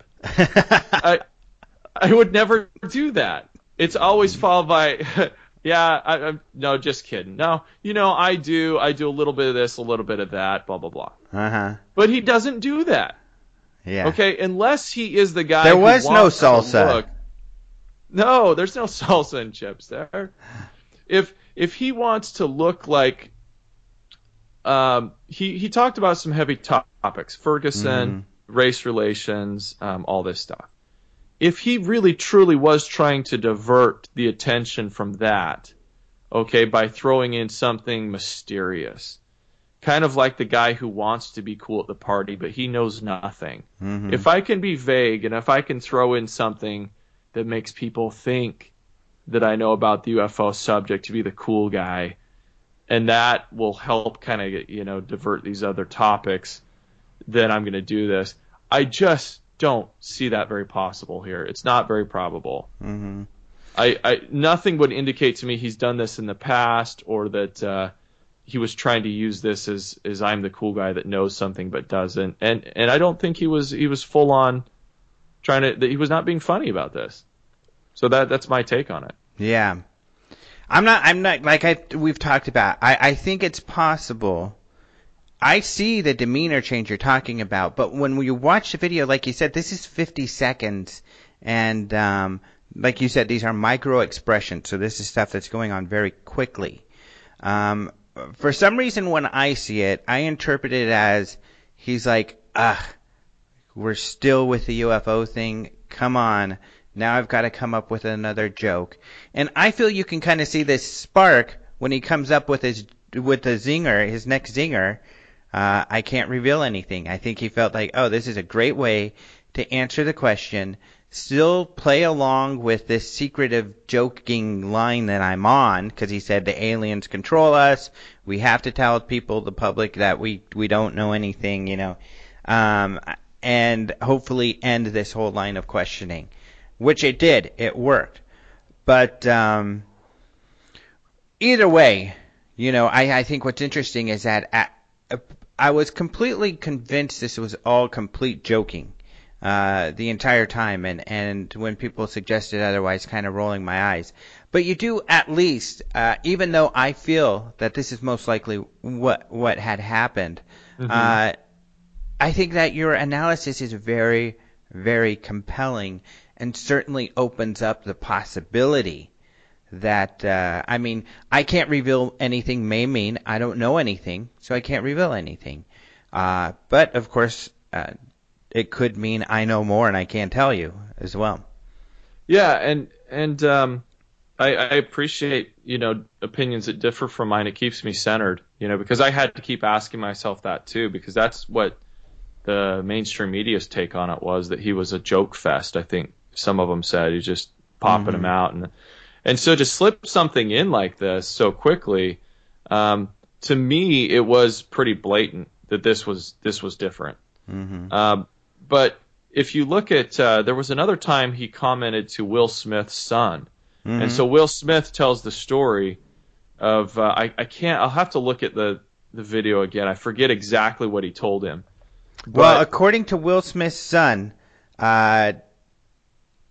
I would never do that. It's always followed by, "Yeah, no, just kidding. No, I do a little bit of this, a little bit of that, blah, blah, blah." But he doesn't do that. Yeah. Okay, unless he is the guy There who was no wants to salsa. look. No, there's no salsa and chips there. If he wants to look like, he talked about some heavy topics, Ferguson, race relations, all this stuff. If he really truly was trying to divert the attention from that, okay, by throwing in something mysterious, kind of like the guy who wants to be cool at the party, but he knows nothing. If I can be vague and if I can throw in something that makes people think that I know about the UFO subject to be the cool guy, and that will help kind of, divert these other topics, then I'm going to do this. I just don't see that very possible here. It's not very probable. Nothing would indicate to me he's done this in the past, or that he was trying to use this as I'm the cool guy that knows something but doesn't. And I don't think he was full on that he was not being funny about this. So that's my take on it. Yeah. I'm not like we've talked about. I think it's possible. I see the demeanor change you're talking about, but when you watch the video, like you said, this is 50 seconds, and like you said, these are micro expressions, so this is stuff that's going on very quickly. For some reason, when I see it, I interpret it as he's like, we're still with the UFO thing. Come on. Now I've got to come up with another joke. And I feel you can kind of see this spark when he comes up with the zinger, his next zinger. I can't reveal anything. I think he felt like, this is a great way to answer the question, still play along with this secretive joking line that I'm on, because he said the aliens control us. We have to tell people, the public, that we don't know anything, and hopefully end this whole line of questioning. Which it did. It worked. But either way, I think what's interesting is that I was completely convinced this was all complete joking the entire time, and when people suggested otherwise, kind of rolling my eyes. But you do at least, even though I feel that this is most likely what had happened, I think that your analysis is very, very compelling, and certainly opens up the possibility that, I can't reveal anything may mean I don't know anything, so I can't reveal anything. But, of course, it could mean I know more and I can't tell you as well. Yeah, and I appreciate, opinions that differ from mine. It keeps me centered, because I had to keep asking myself that too, because that's what the mainstream media's take on it was, that he was a joke fest. I think some of them said he's just popping him out, and so to slip something in like this so quickly, to me it was pretty blatant that this was different. But if you look at, there was another time he commented to Will Smith's son, and so Will Smith tells the story of I'll have to look at the video again. I forget exactly what he told him. Well, according to Will Smith's son,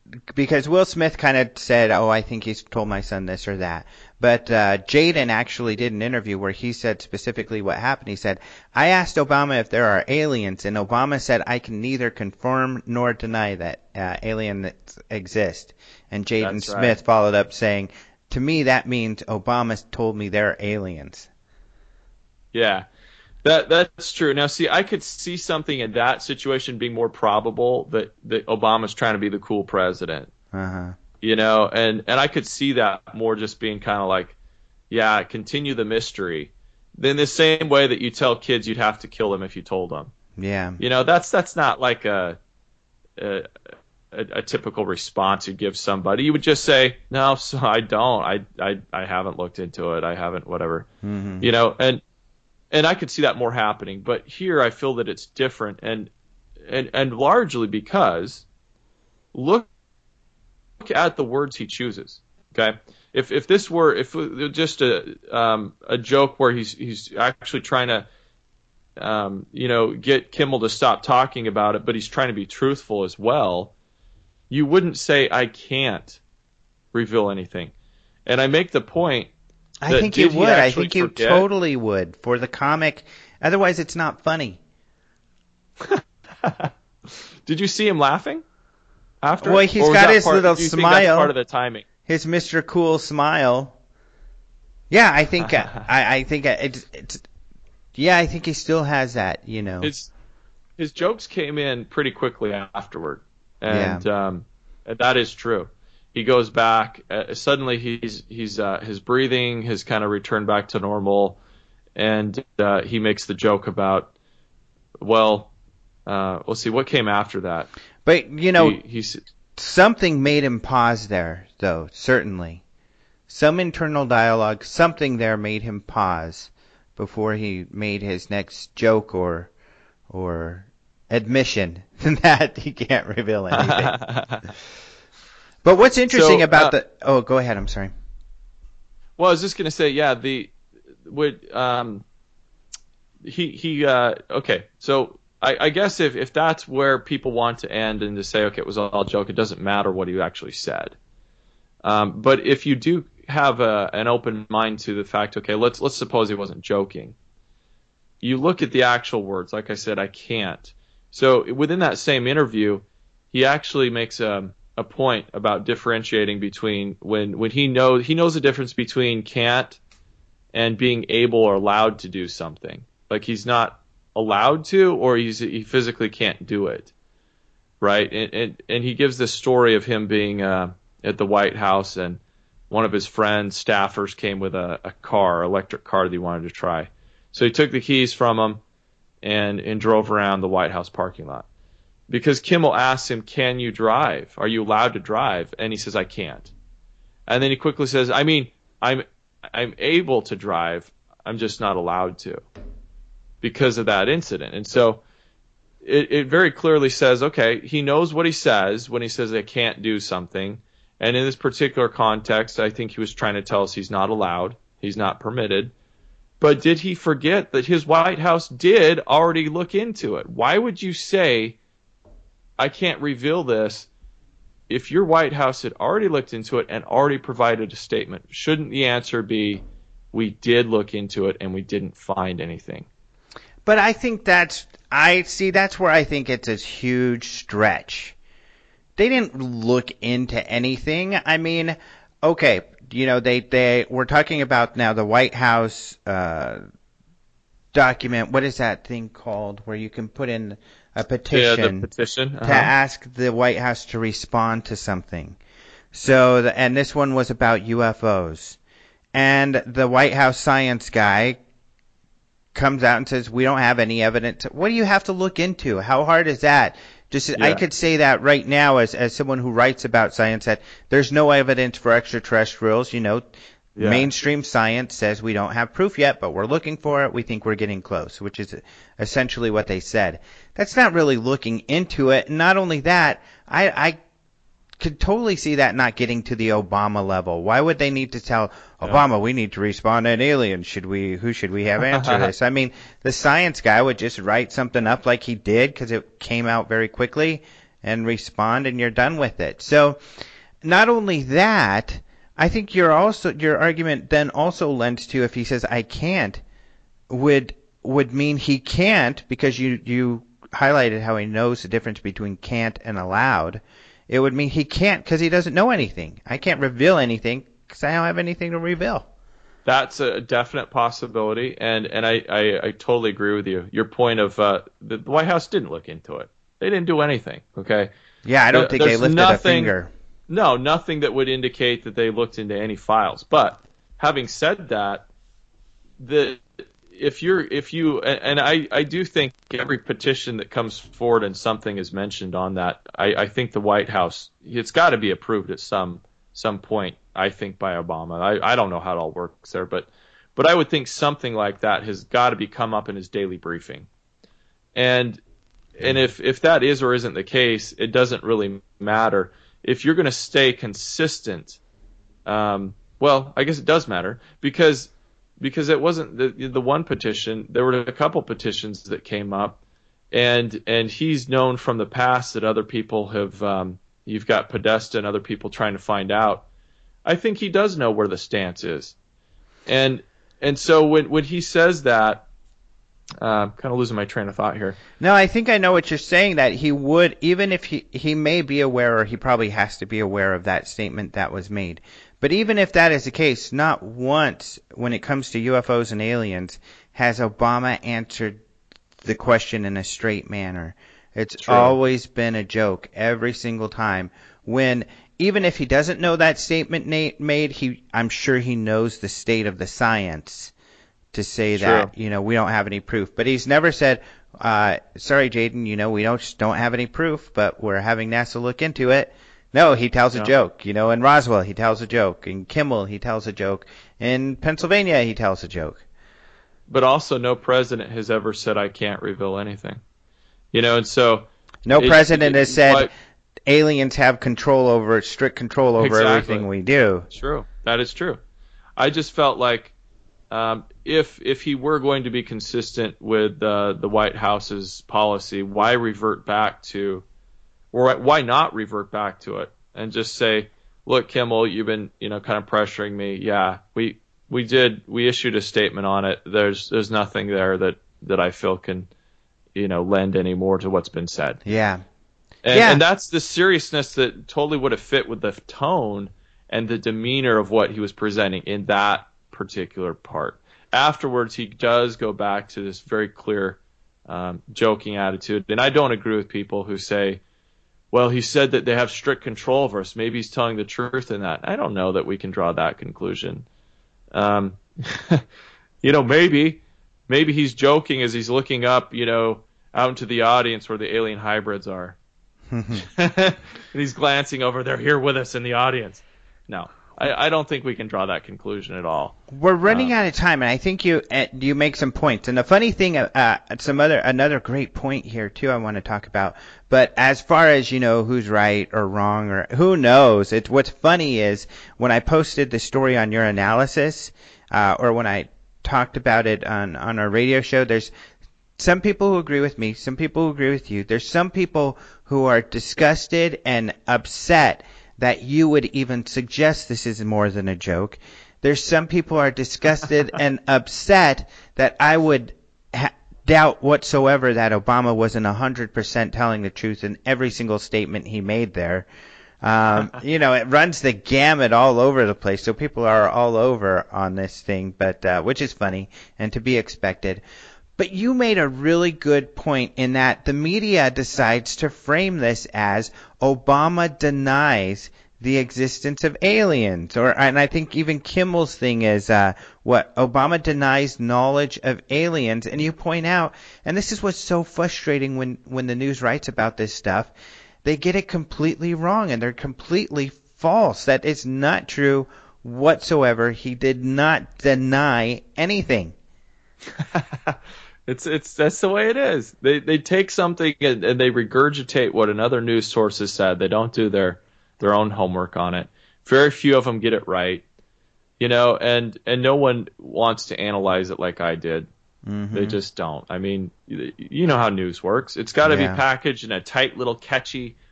because Will Smith kind of said, "Oh, I think he's told my son this or that." But Jaden actually did an interview where he said specifically what happened. He said, "I asked Obama if there are aliens, and Obama said I can neither confirm nor deny that aliens exist." And Jaden Smith followed up saying, "To me, that means Obama told me there are aliens." Yeah. That's true. Now, see, I could see something in that situation being more probable that Obama's trying to be the cool president. Uh-huh. You know, and I could see that more just being kind of like, yeah, continue the mystery. In the same way that you tell kids you'd have to kill them if you told them. Yeah. You know, that's not like a typical response you'd give somebody. You would just say, no, so I don't. I haven't looked into it. I haven't, whatever. Mm-hmm. You know, and I could see that more happening. But here I feel that it's different, and largely because look at the words he chooses. Okay, if this were just a joke where he's actually trying to get Kimmel to stop talking about it, but he's trying to be truthful as well, you wouldn't say I can't reveal anything. And I make the point. I think you would. I think you totally would for the comic. Otherwise, it's not funny. Did you see him laughing after? Well, he's got his little smile. Think that's part of the timing. His Mr. Cool smile. Yeah, I think I think it's. Yeah, I think he still has that. You know, his jokes came in pretty quickly afterward, and that is true. He goes back. Suddenly, his breathing has kind of returned back to normal, and he makes the joke about, well, we'll see what came after that. But you know, something made him pause there, though. Certainly, some internal dialogue, something there made him pause before he made his next joke or admission that he can't reveal anything. But what's interesting about the... Oh, go ahead. I'm sorry. Well, I was just going to say, yeah, okay. So I guess if that's where people want to end and to say, okay, it was all a joke, it doesn't matter what he actually said. But if you do have an open mind to the fact, okay, let's suppose he wasn't joking. You look at the actual words. Like I said, I can't. So within that same interview, he actually makes a point about differentiating between when he knows the difference between can't and being able or allowed to do something. Like he's not allowed to, or he physically can't do it, right? And he gives this story of him being at the White House, and one of his friends, staffers, came with a electric car that he wanted to try. So he took the keys from him and drove around the White House parking lot. Because Kimmel asks him, can you drive? Are you allowed to drive? And he says, I can't. And then he quickly says, I mean, I'm able to drive. I'm just not allowed to because of that incident. And so it very clearly says, okay, he knows what he says when he says I can't do something. And in this particular context, I think he was trying to tell us he's not allowed. He's not permitted. But did he forget that his White House did already look into it? Why would you say I can't reveal this if your White House had already looked into it and already provided a statement? Shouldn't the answer be, we did look into it and we didn't find anything? But I think that's where I think it's a huge stretch. They didn't look into anything. I mean, okay, you know, we're talking about now the White House document. What is that thing called where you can put in a petition, yeah, the petition. To ask the White House to respond to something. So, and this one was about UFOs. And the White House science guy comes out and says, we don't have any evidence. What do you have to look into? How hard is that? I could say that right now as someone who writes about science, that there's no evidence for extraterrestrials. You know, mainstream science says we don't have proof yet, but we're looking for it. We think we're getting close, which is essentially what they said. That's not really looking into it. Not only that, I could totally see that not getting to the Obama level. Why would they need to tell Obama we need to respond to an alien? Who should we have answer this? I mean, the science guy would just write something up like he did because it came out very quickly, and respond, and you're done with it. So not only that, I think your argument then also lends to, if he says I can't, would mean he can't, because you highlighted how he knows the difference between can't and allowed. It would mean he can't because he doesn't know anything. I can't reveal anything because I don't have anything to reveal. That's a definite possibility, and I totally agree with you. Your point of the White House didn't look into it. They didn't do anything, okay? Yeah, I don't think they lifted a finger. No, nothing that would indicate that they looked into any files. But having said that, I do think every petition that comes forward and something is mentioned on that, I think the White House, it's got to be approved at some point, I think, by Obama. I don't know how it all works there, but I would think something like that has got to be come up in his daily briefing. And if that is or isn't the case, it doesn't really matter. If you're going to stay consistent, well, I guess it does matter, because it wasn't the one petition. There were a couple petitions that came up, and he's known from the past that other people have. You've got Podesta and other people trying to find out. I think he does know where the stance is, and so when he says that, kind of losing my train of thought here. No, I think I know what you're saying. That he would, even if he may be aware, or he probably has to be aware of that statement that was made. But even if that is the case, not once when it comes to UFOs and aliens has Obama answered the question in a straight manner. It's True. Always been a joke every single time. When even if he doesn't know that statement made, I'm sure he knows the state of the science to say True. That we don't have any proof. But he's never said, "Sorry, Jaden, we don't have any proof, but we're having NASA look into it." No, he tells a joke. In Roswell, he tells a joke. In Kimmel, he tells a joke. In Pennsylvania, he tells a joke. But also, no president has ever said, I can't reveal anything. And so... No president has said aliens have strict control over everything we do. True. That is true. I just felt like if he were going to be consistent with the White House's policy, why revert back to... Or why not revert back to it and just say, look, Kimmel, you've been, kind of pressuring me. Yeah, we issued a statement on it. There's nothing there that I feel can, lend any more to what's been said. Yeah. And that's the seriousness that totally would have fit with the tone and the demeanor of what he was presenting in that particular part. Afterwards, he does go back to this very clear, joking attitude. And I don't agree with people who say, well, he said that they have strict control over us. Maybe he's telling the truth in that. I don't know that we can draw that conclusion. Maybe he's joking as he's looking up, out into the audience where the alien hybrids are. And he's glancing over. They're here with us in the audience. No, I don't think we can draw that conclusion at all. We're running out of time, and I think you make some points. And the funny thing, another great point here too, I want to talk about. But as far as who's right or wrong or who knows, what's funny is when I posted the story on your analysis, or when I talked about it on our radio show, there's some people who agree with me, some people who agree with you. There's some people who are disgusted and upset that you would even suggest this is more than a joke. There's some people who are disgusted and upset that I would doubt whatsoever that Obama wasn't 100% telling the truth in every single statement he made there. It runs the gamut all over the place, so people are all over on this thing, but which is funny and to be expected. But you made a really good point in that the media decides to frame this as Obama denies the existence of aliens, and I think even Kimmel's thing is Obama denies knowledge of aliens, and you point out, and this is what's so frustrating when the news writes about this stuff, they get it completely wrong and they're completely false. That is not true whatsoever. He did not deny anything. That's the way it is. They take something and they regurgitate what another news source has said. They don't do their own homework on it. Very few of them get it right, and no one wants to analyze it like I did. Mm-hmm. They just don't. I mean, you know how news works. It's got to be packaged in a tight little catchy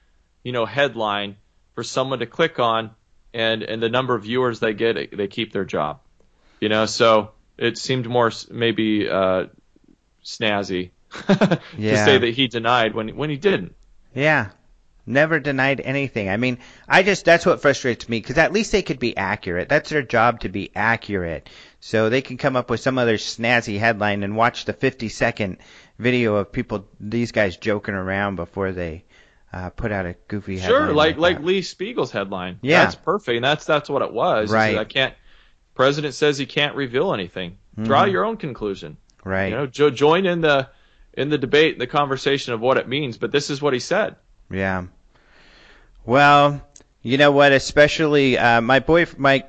headline for someone to click on, and the number of viewers they get, they keep their job. So it seemed more maybe snazzy to say that he denied when he didn't. Yeah. Never denied anything. I mean, that's what frustrates me, because at least they could be accurate. That's their job, to be accurate. So they can come up with some other snazzy headline and watch the 50-second video of these guys joking around before they put out a goofy headline. Sure, like Lee Spiegel's headline. Yeah. That's perfect, and that's what it was. Right. President says he can't reveal anything. Draw your own conclusion. Right. Join in the debate, the conversation of what it means, but this is what he said. Yeah. Well, you know what? Especially my girlfriend.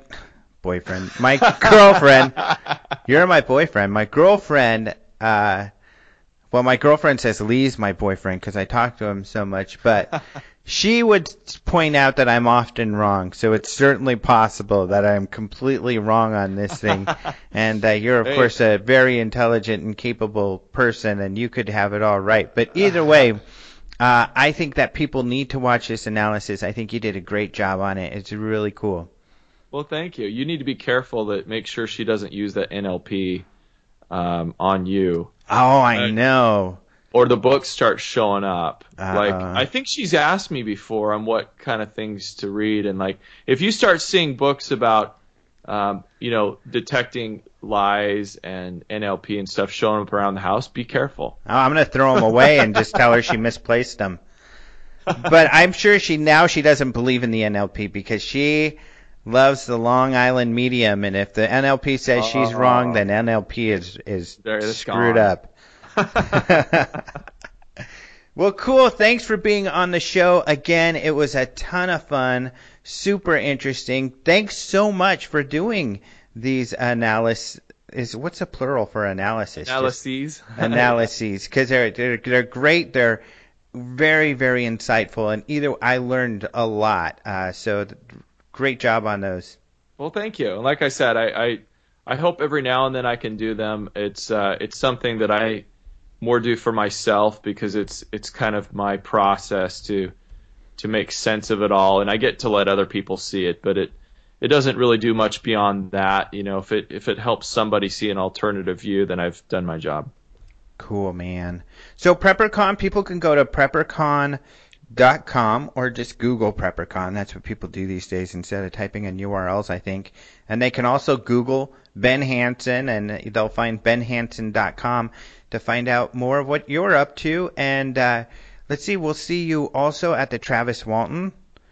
You're my boyfriend. My girlfriend. My girlfriend says Lee's my boyfriend because I talk to him so much, but she would point out that I'm often wrong. So it's certainly possible that I'm completely wrong on this thing. And you're, of course, a very intelligent and capable person, and you could have it all right. But either way, I think that people need to watch this analysis. I think you did a great job on it. It's really cool. Well, thank you. You need to be careful that make sure she doesn't use that NLP on you. Oh, I know. Or the books start showing up. Uh-oh. I think she's asked me before on what kind of things to read, and if you start seeing books about detecting lies and NLP and stuff showing up around the house, be careful. Oh, I'm going to throw them away and just tell her she misplaced them. But I'm sure she doesn't believe in the NLP because she loves the Long Island medium, and if the NLP says she's wrong, then NLP is screwed up. Well, cool. Thanks for being on the show again. It was a ton of fun, super interesting. Thanks so much for doing these analyses. What's a plural for analysis? Analyses. Analyses, because they're great. They're very, very insightful, and I learned a lot. So great job on those. Well, thank you. And like I said, I hope every now and then I can do them. It's something that I more do for myself because it's kind of my process to make sense of it all, and I get to let other people see it, but it doesn't really do much beyond that. If it helps somebody see an alternative view, then I've done my job. Cool, man. So PrepperCon, people can go to PrepperCon.com or just Google PrepperCon. That's what people do these days instead of typing in URLs, I think. And they can also Google Ben Hansen, and they'll find benhansen.com to find out more of what you're up to. And let's see, we'll see you also at the Travis Walton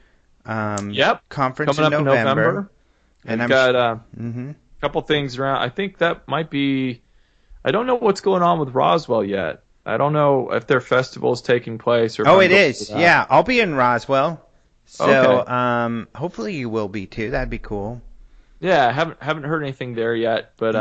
conference coming in November. And I've got a couple things around. I think that might be. I don't know what's going on with Roswell yet. I don't know if their festival is taking place or. Oh, it is. Yeah, I'll be in Roswell. So okay. Hopefully you will be too. That'd be cool. Yeah, I haven't heard anything there yet, but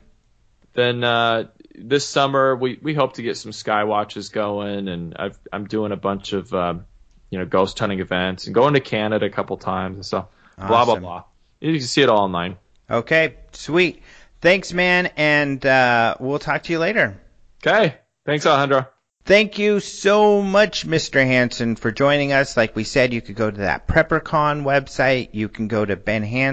then this summer we hope to get some sky watches going, and I'm doing a bunch of ghost hunting events and going to Canada a couple times and stuff. Awesome. Blah blah blah. You can see it all online. Okay, sweet. Thanks, man, and we'll talk to you later. Okay, thanks, Alejandro. Thank you so much, Mr. Hansen, for joining us. Like we said, you could go to that PrepperCon website. You can go to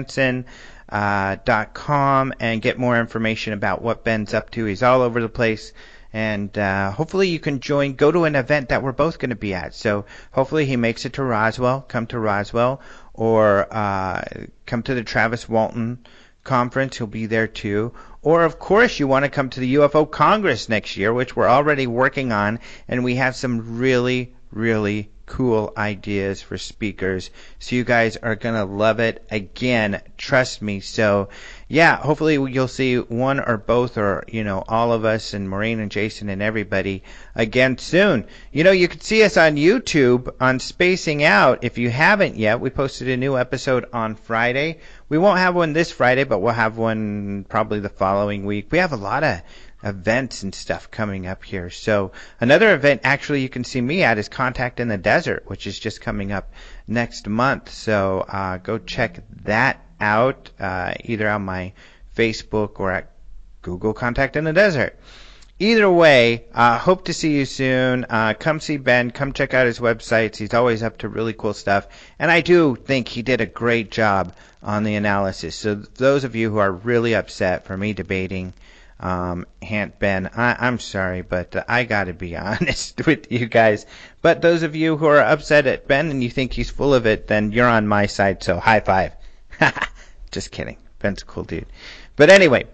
benhansen.com and get more information about what Ben's up to. He's all over the place. And hopefully you can go to an event that we're both going to be at. So hopefully he makes it to Roswell, come to Roswell, or come to the Travis Walton conference. He'll be there too. Or, of course, you want to come to the UFO Congress next year, which we're already working on, and we have some really, really cool ideas for speakers. So you guys are going to love it. Again, trust me. So, yeah, hopefully you'll see one or both or, all of us and Maureen and Jason and everybody again soon. You can see us on YouTube on Spacing Out. If you haven't yet, we posted a new episode on Friday. We won't have one this Friday, but we'll have one probably the following week. We have a lot of events and stuff coming up here. So another event actually you can see me at is Contact in the Desert, which is just coming up next month. So go check that out either on my Facebook or at Google Contact in the Desert. either way, hope to see you soon. Come see Ben. Come check out his websites. He's always up to really cool stuff. And I do think he did a great job on the analysis. So those of you who are really upset for me debating Ben, I'm sorry, but I got to be honest with you guys. But those of you who are upset at Ben and you think he's full of it, then you're on my side, so high five. Just kidding. Ben's a cool dude. But anyway,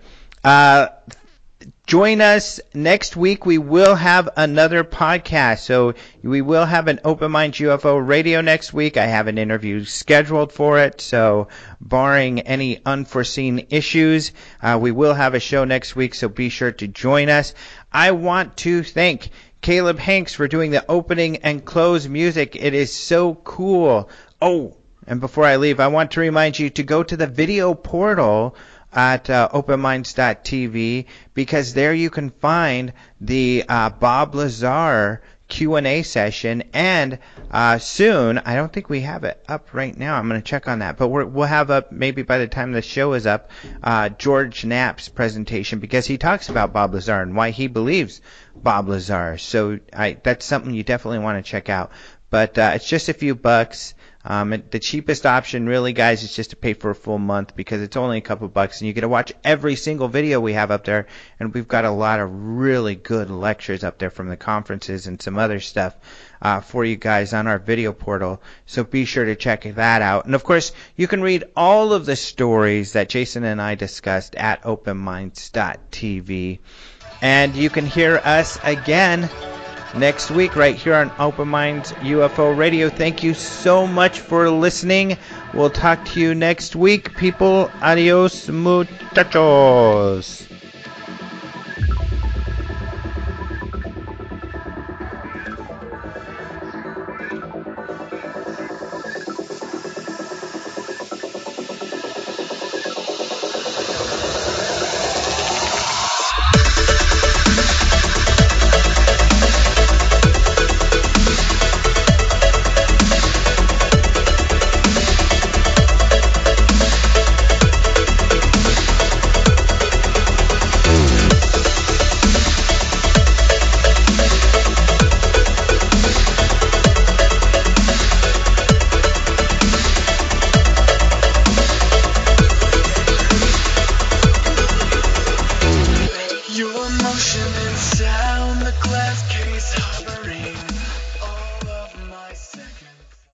join us next week. We will have another podcast. So we will have an Open Minds UFO Radio next week. I have an interview scheduled for it. So barring any unforeseen issues, we will have a show next week. So be sure to join us. I want to thank Caleb Hanks for doing the opening and close music. It is so cool. Oh, and before I leave, I want to remind you to go to the video portal at openminds.tv, because there you can find the Bob Lazar Q&A session, and soon, I don't think we have it up right now, I'm going to check on that, but we'll have up, maybe by the time the show is up, George Knapp's presentation, because he talks about Bob Lazar and why he believes Bob Lazar. So that's something you definitely want to check out. But it's just a few bucks. The cheapest option, really, guys, is just to pay for a full month, because it's only a couple bucks, and you get to watch every single video we have up there. And we've got a lot of really good lectures up there from the conferences and some other stuff for you guys on our video portal. So be sure to check that out. And of course, you can read all of the stories that Jason and I discussed at openminds.tv. And you can hear us again next week right here on Open Minds UFO Radio. Thank you so much for listening. We'll talk to you next week, people. Adios, muchachos.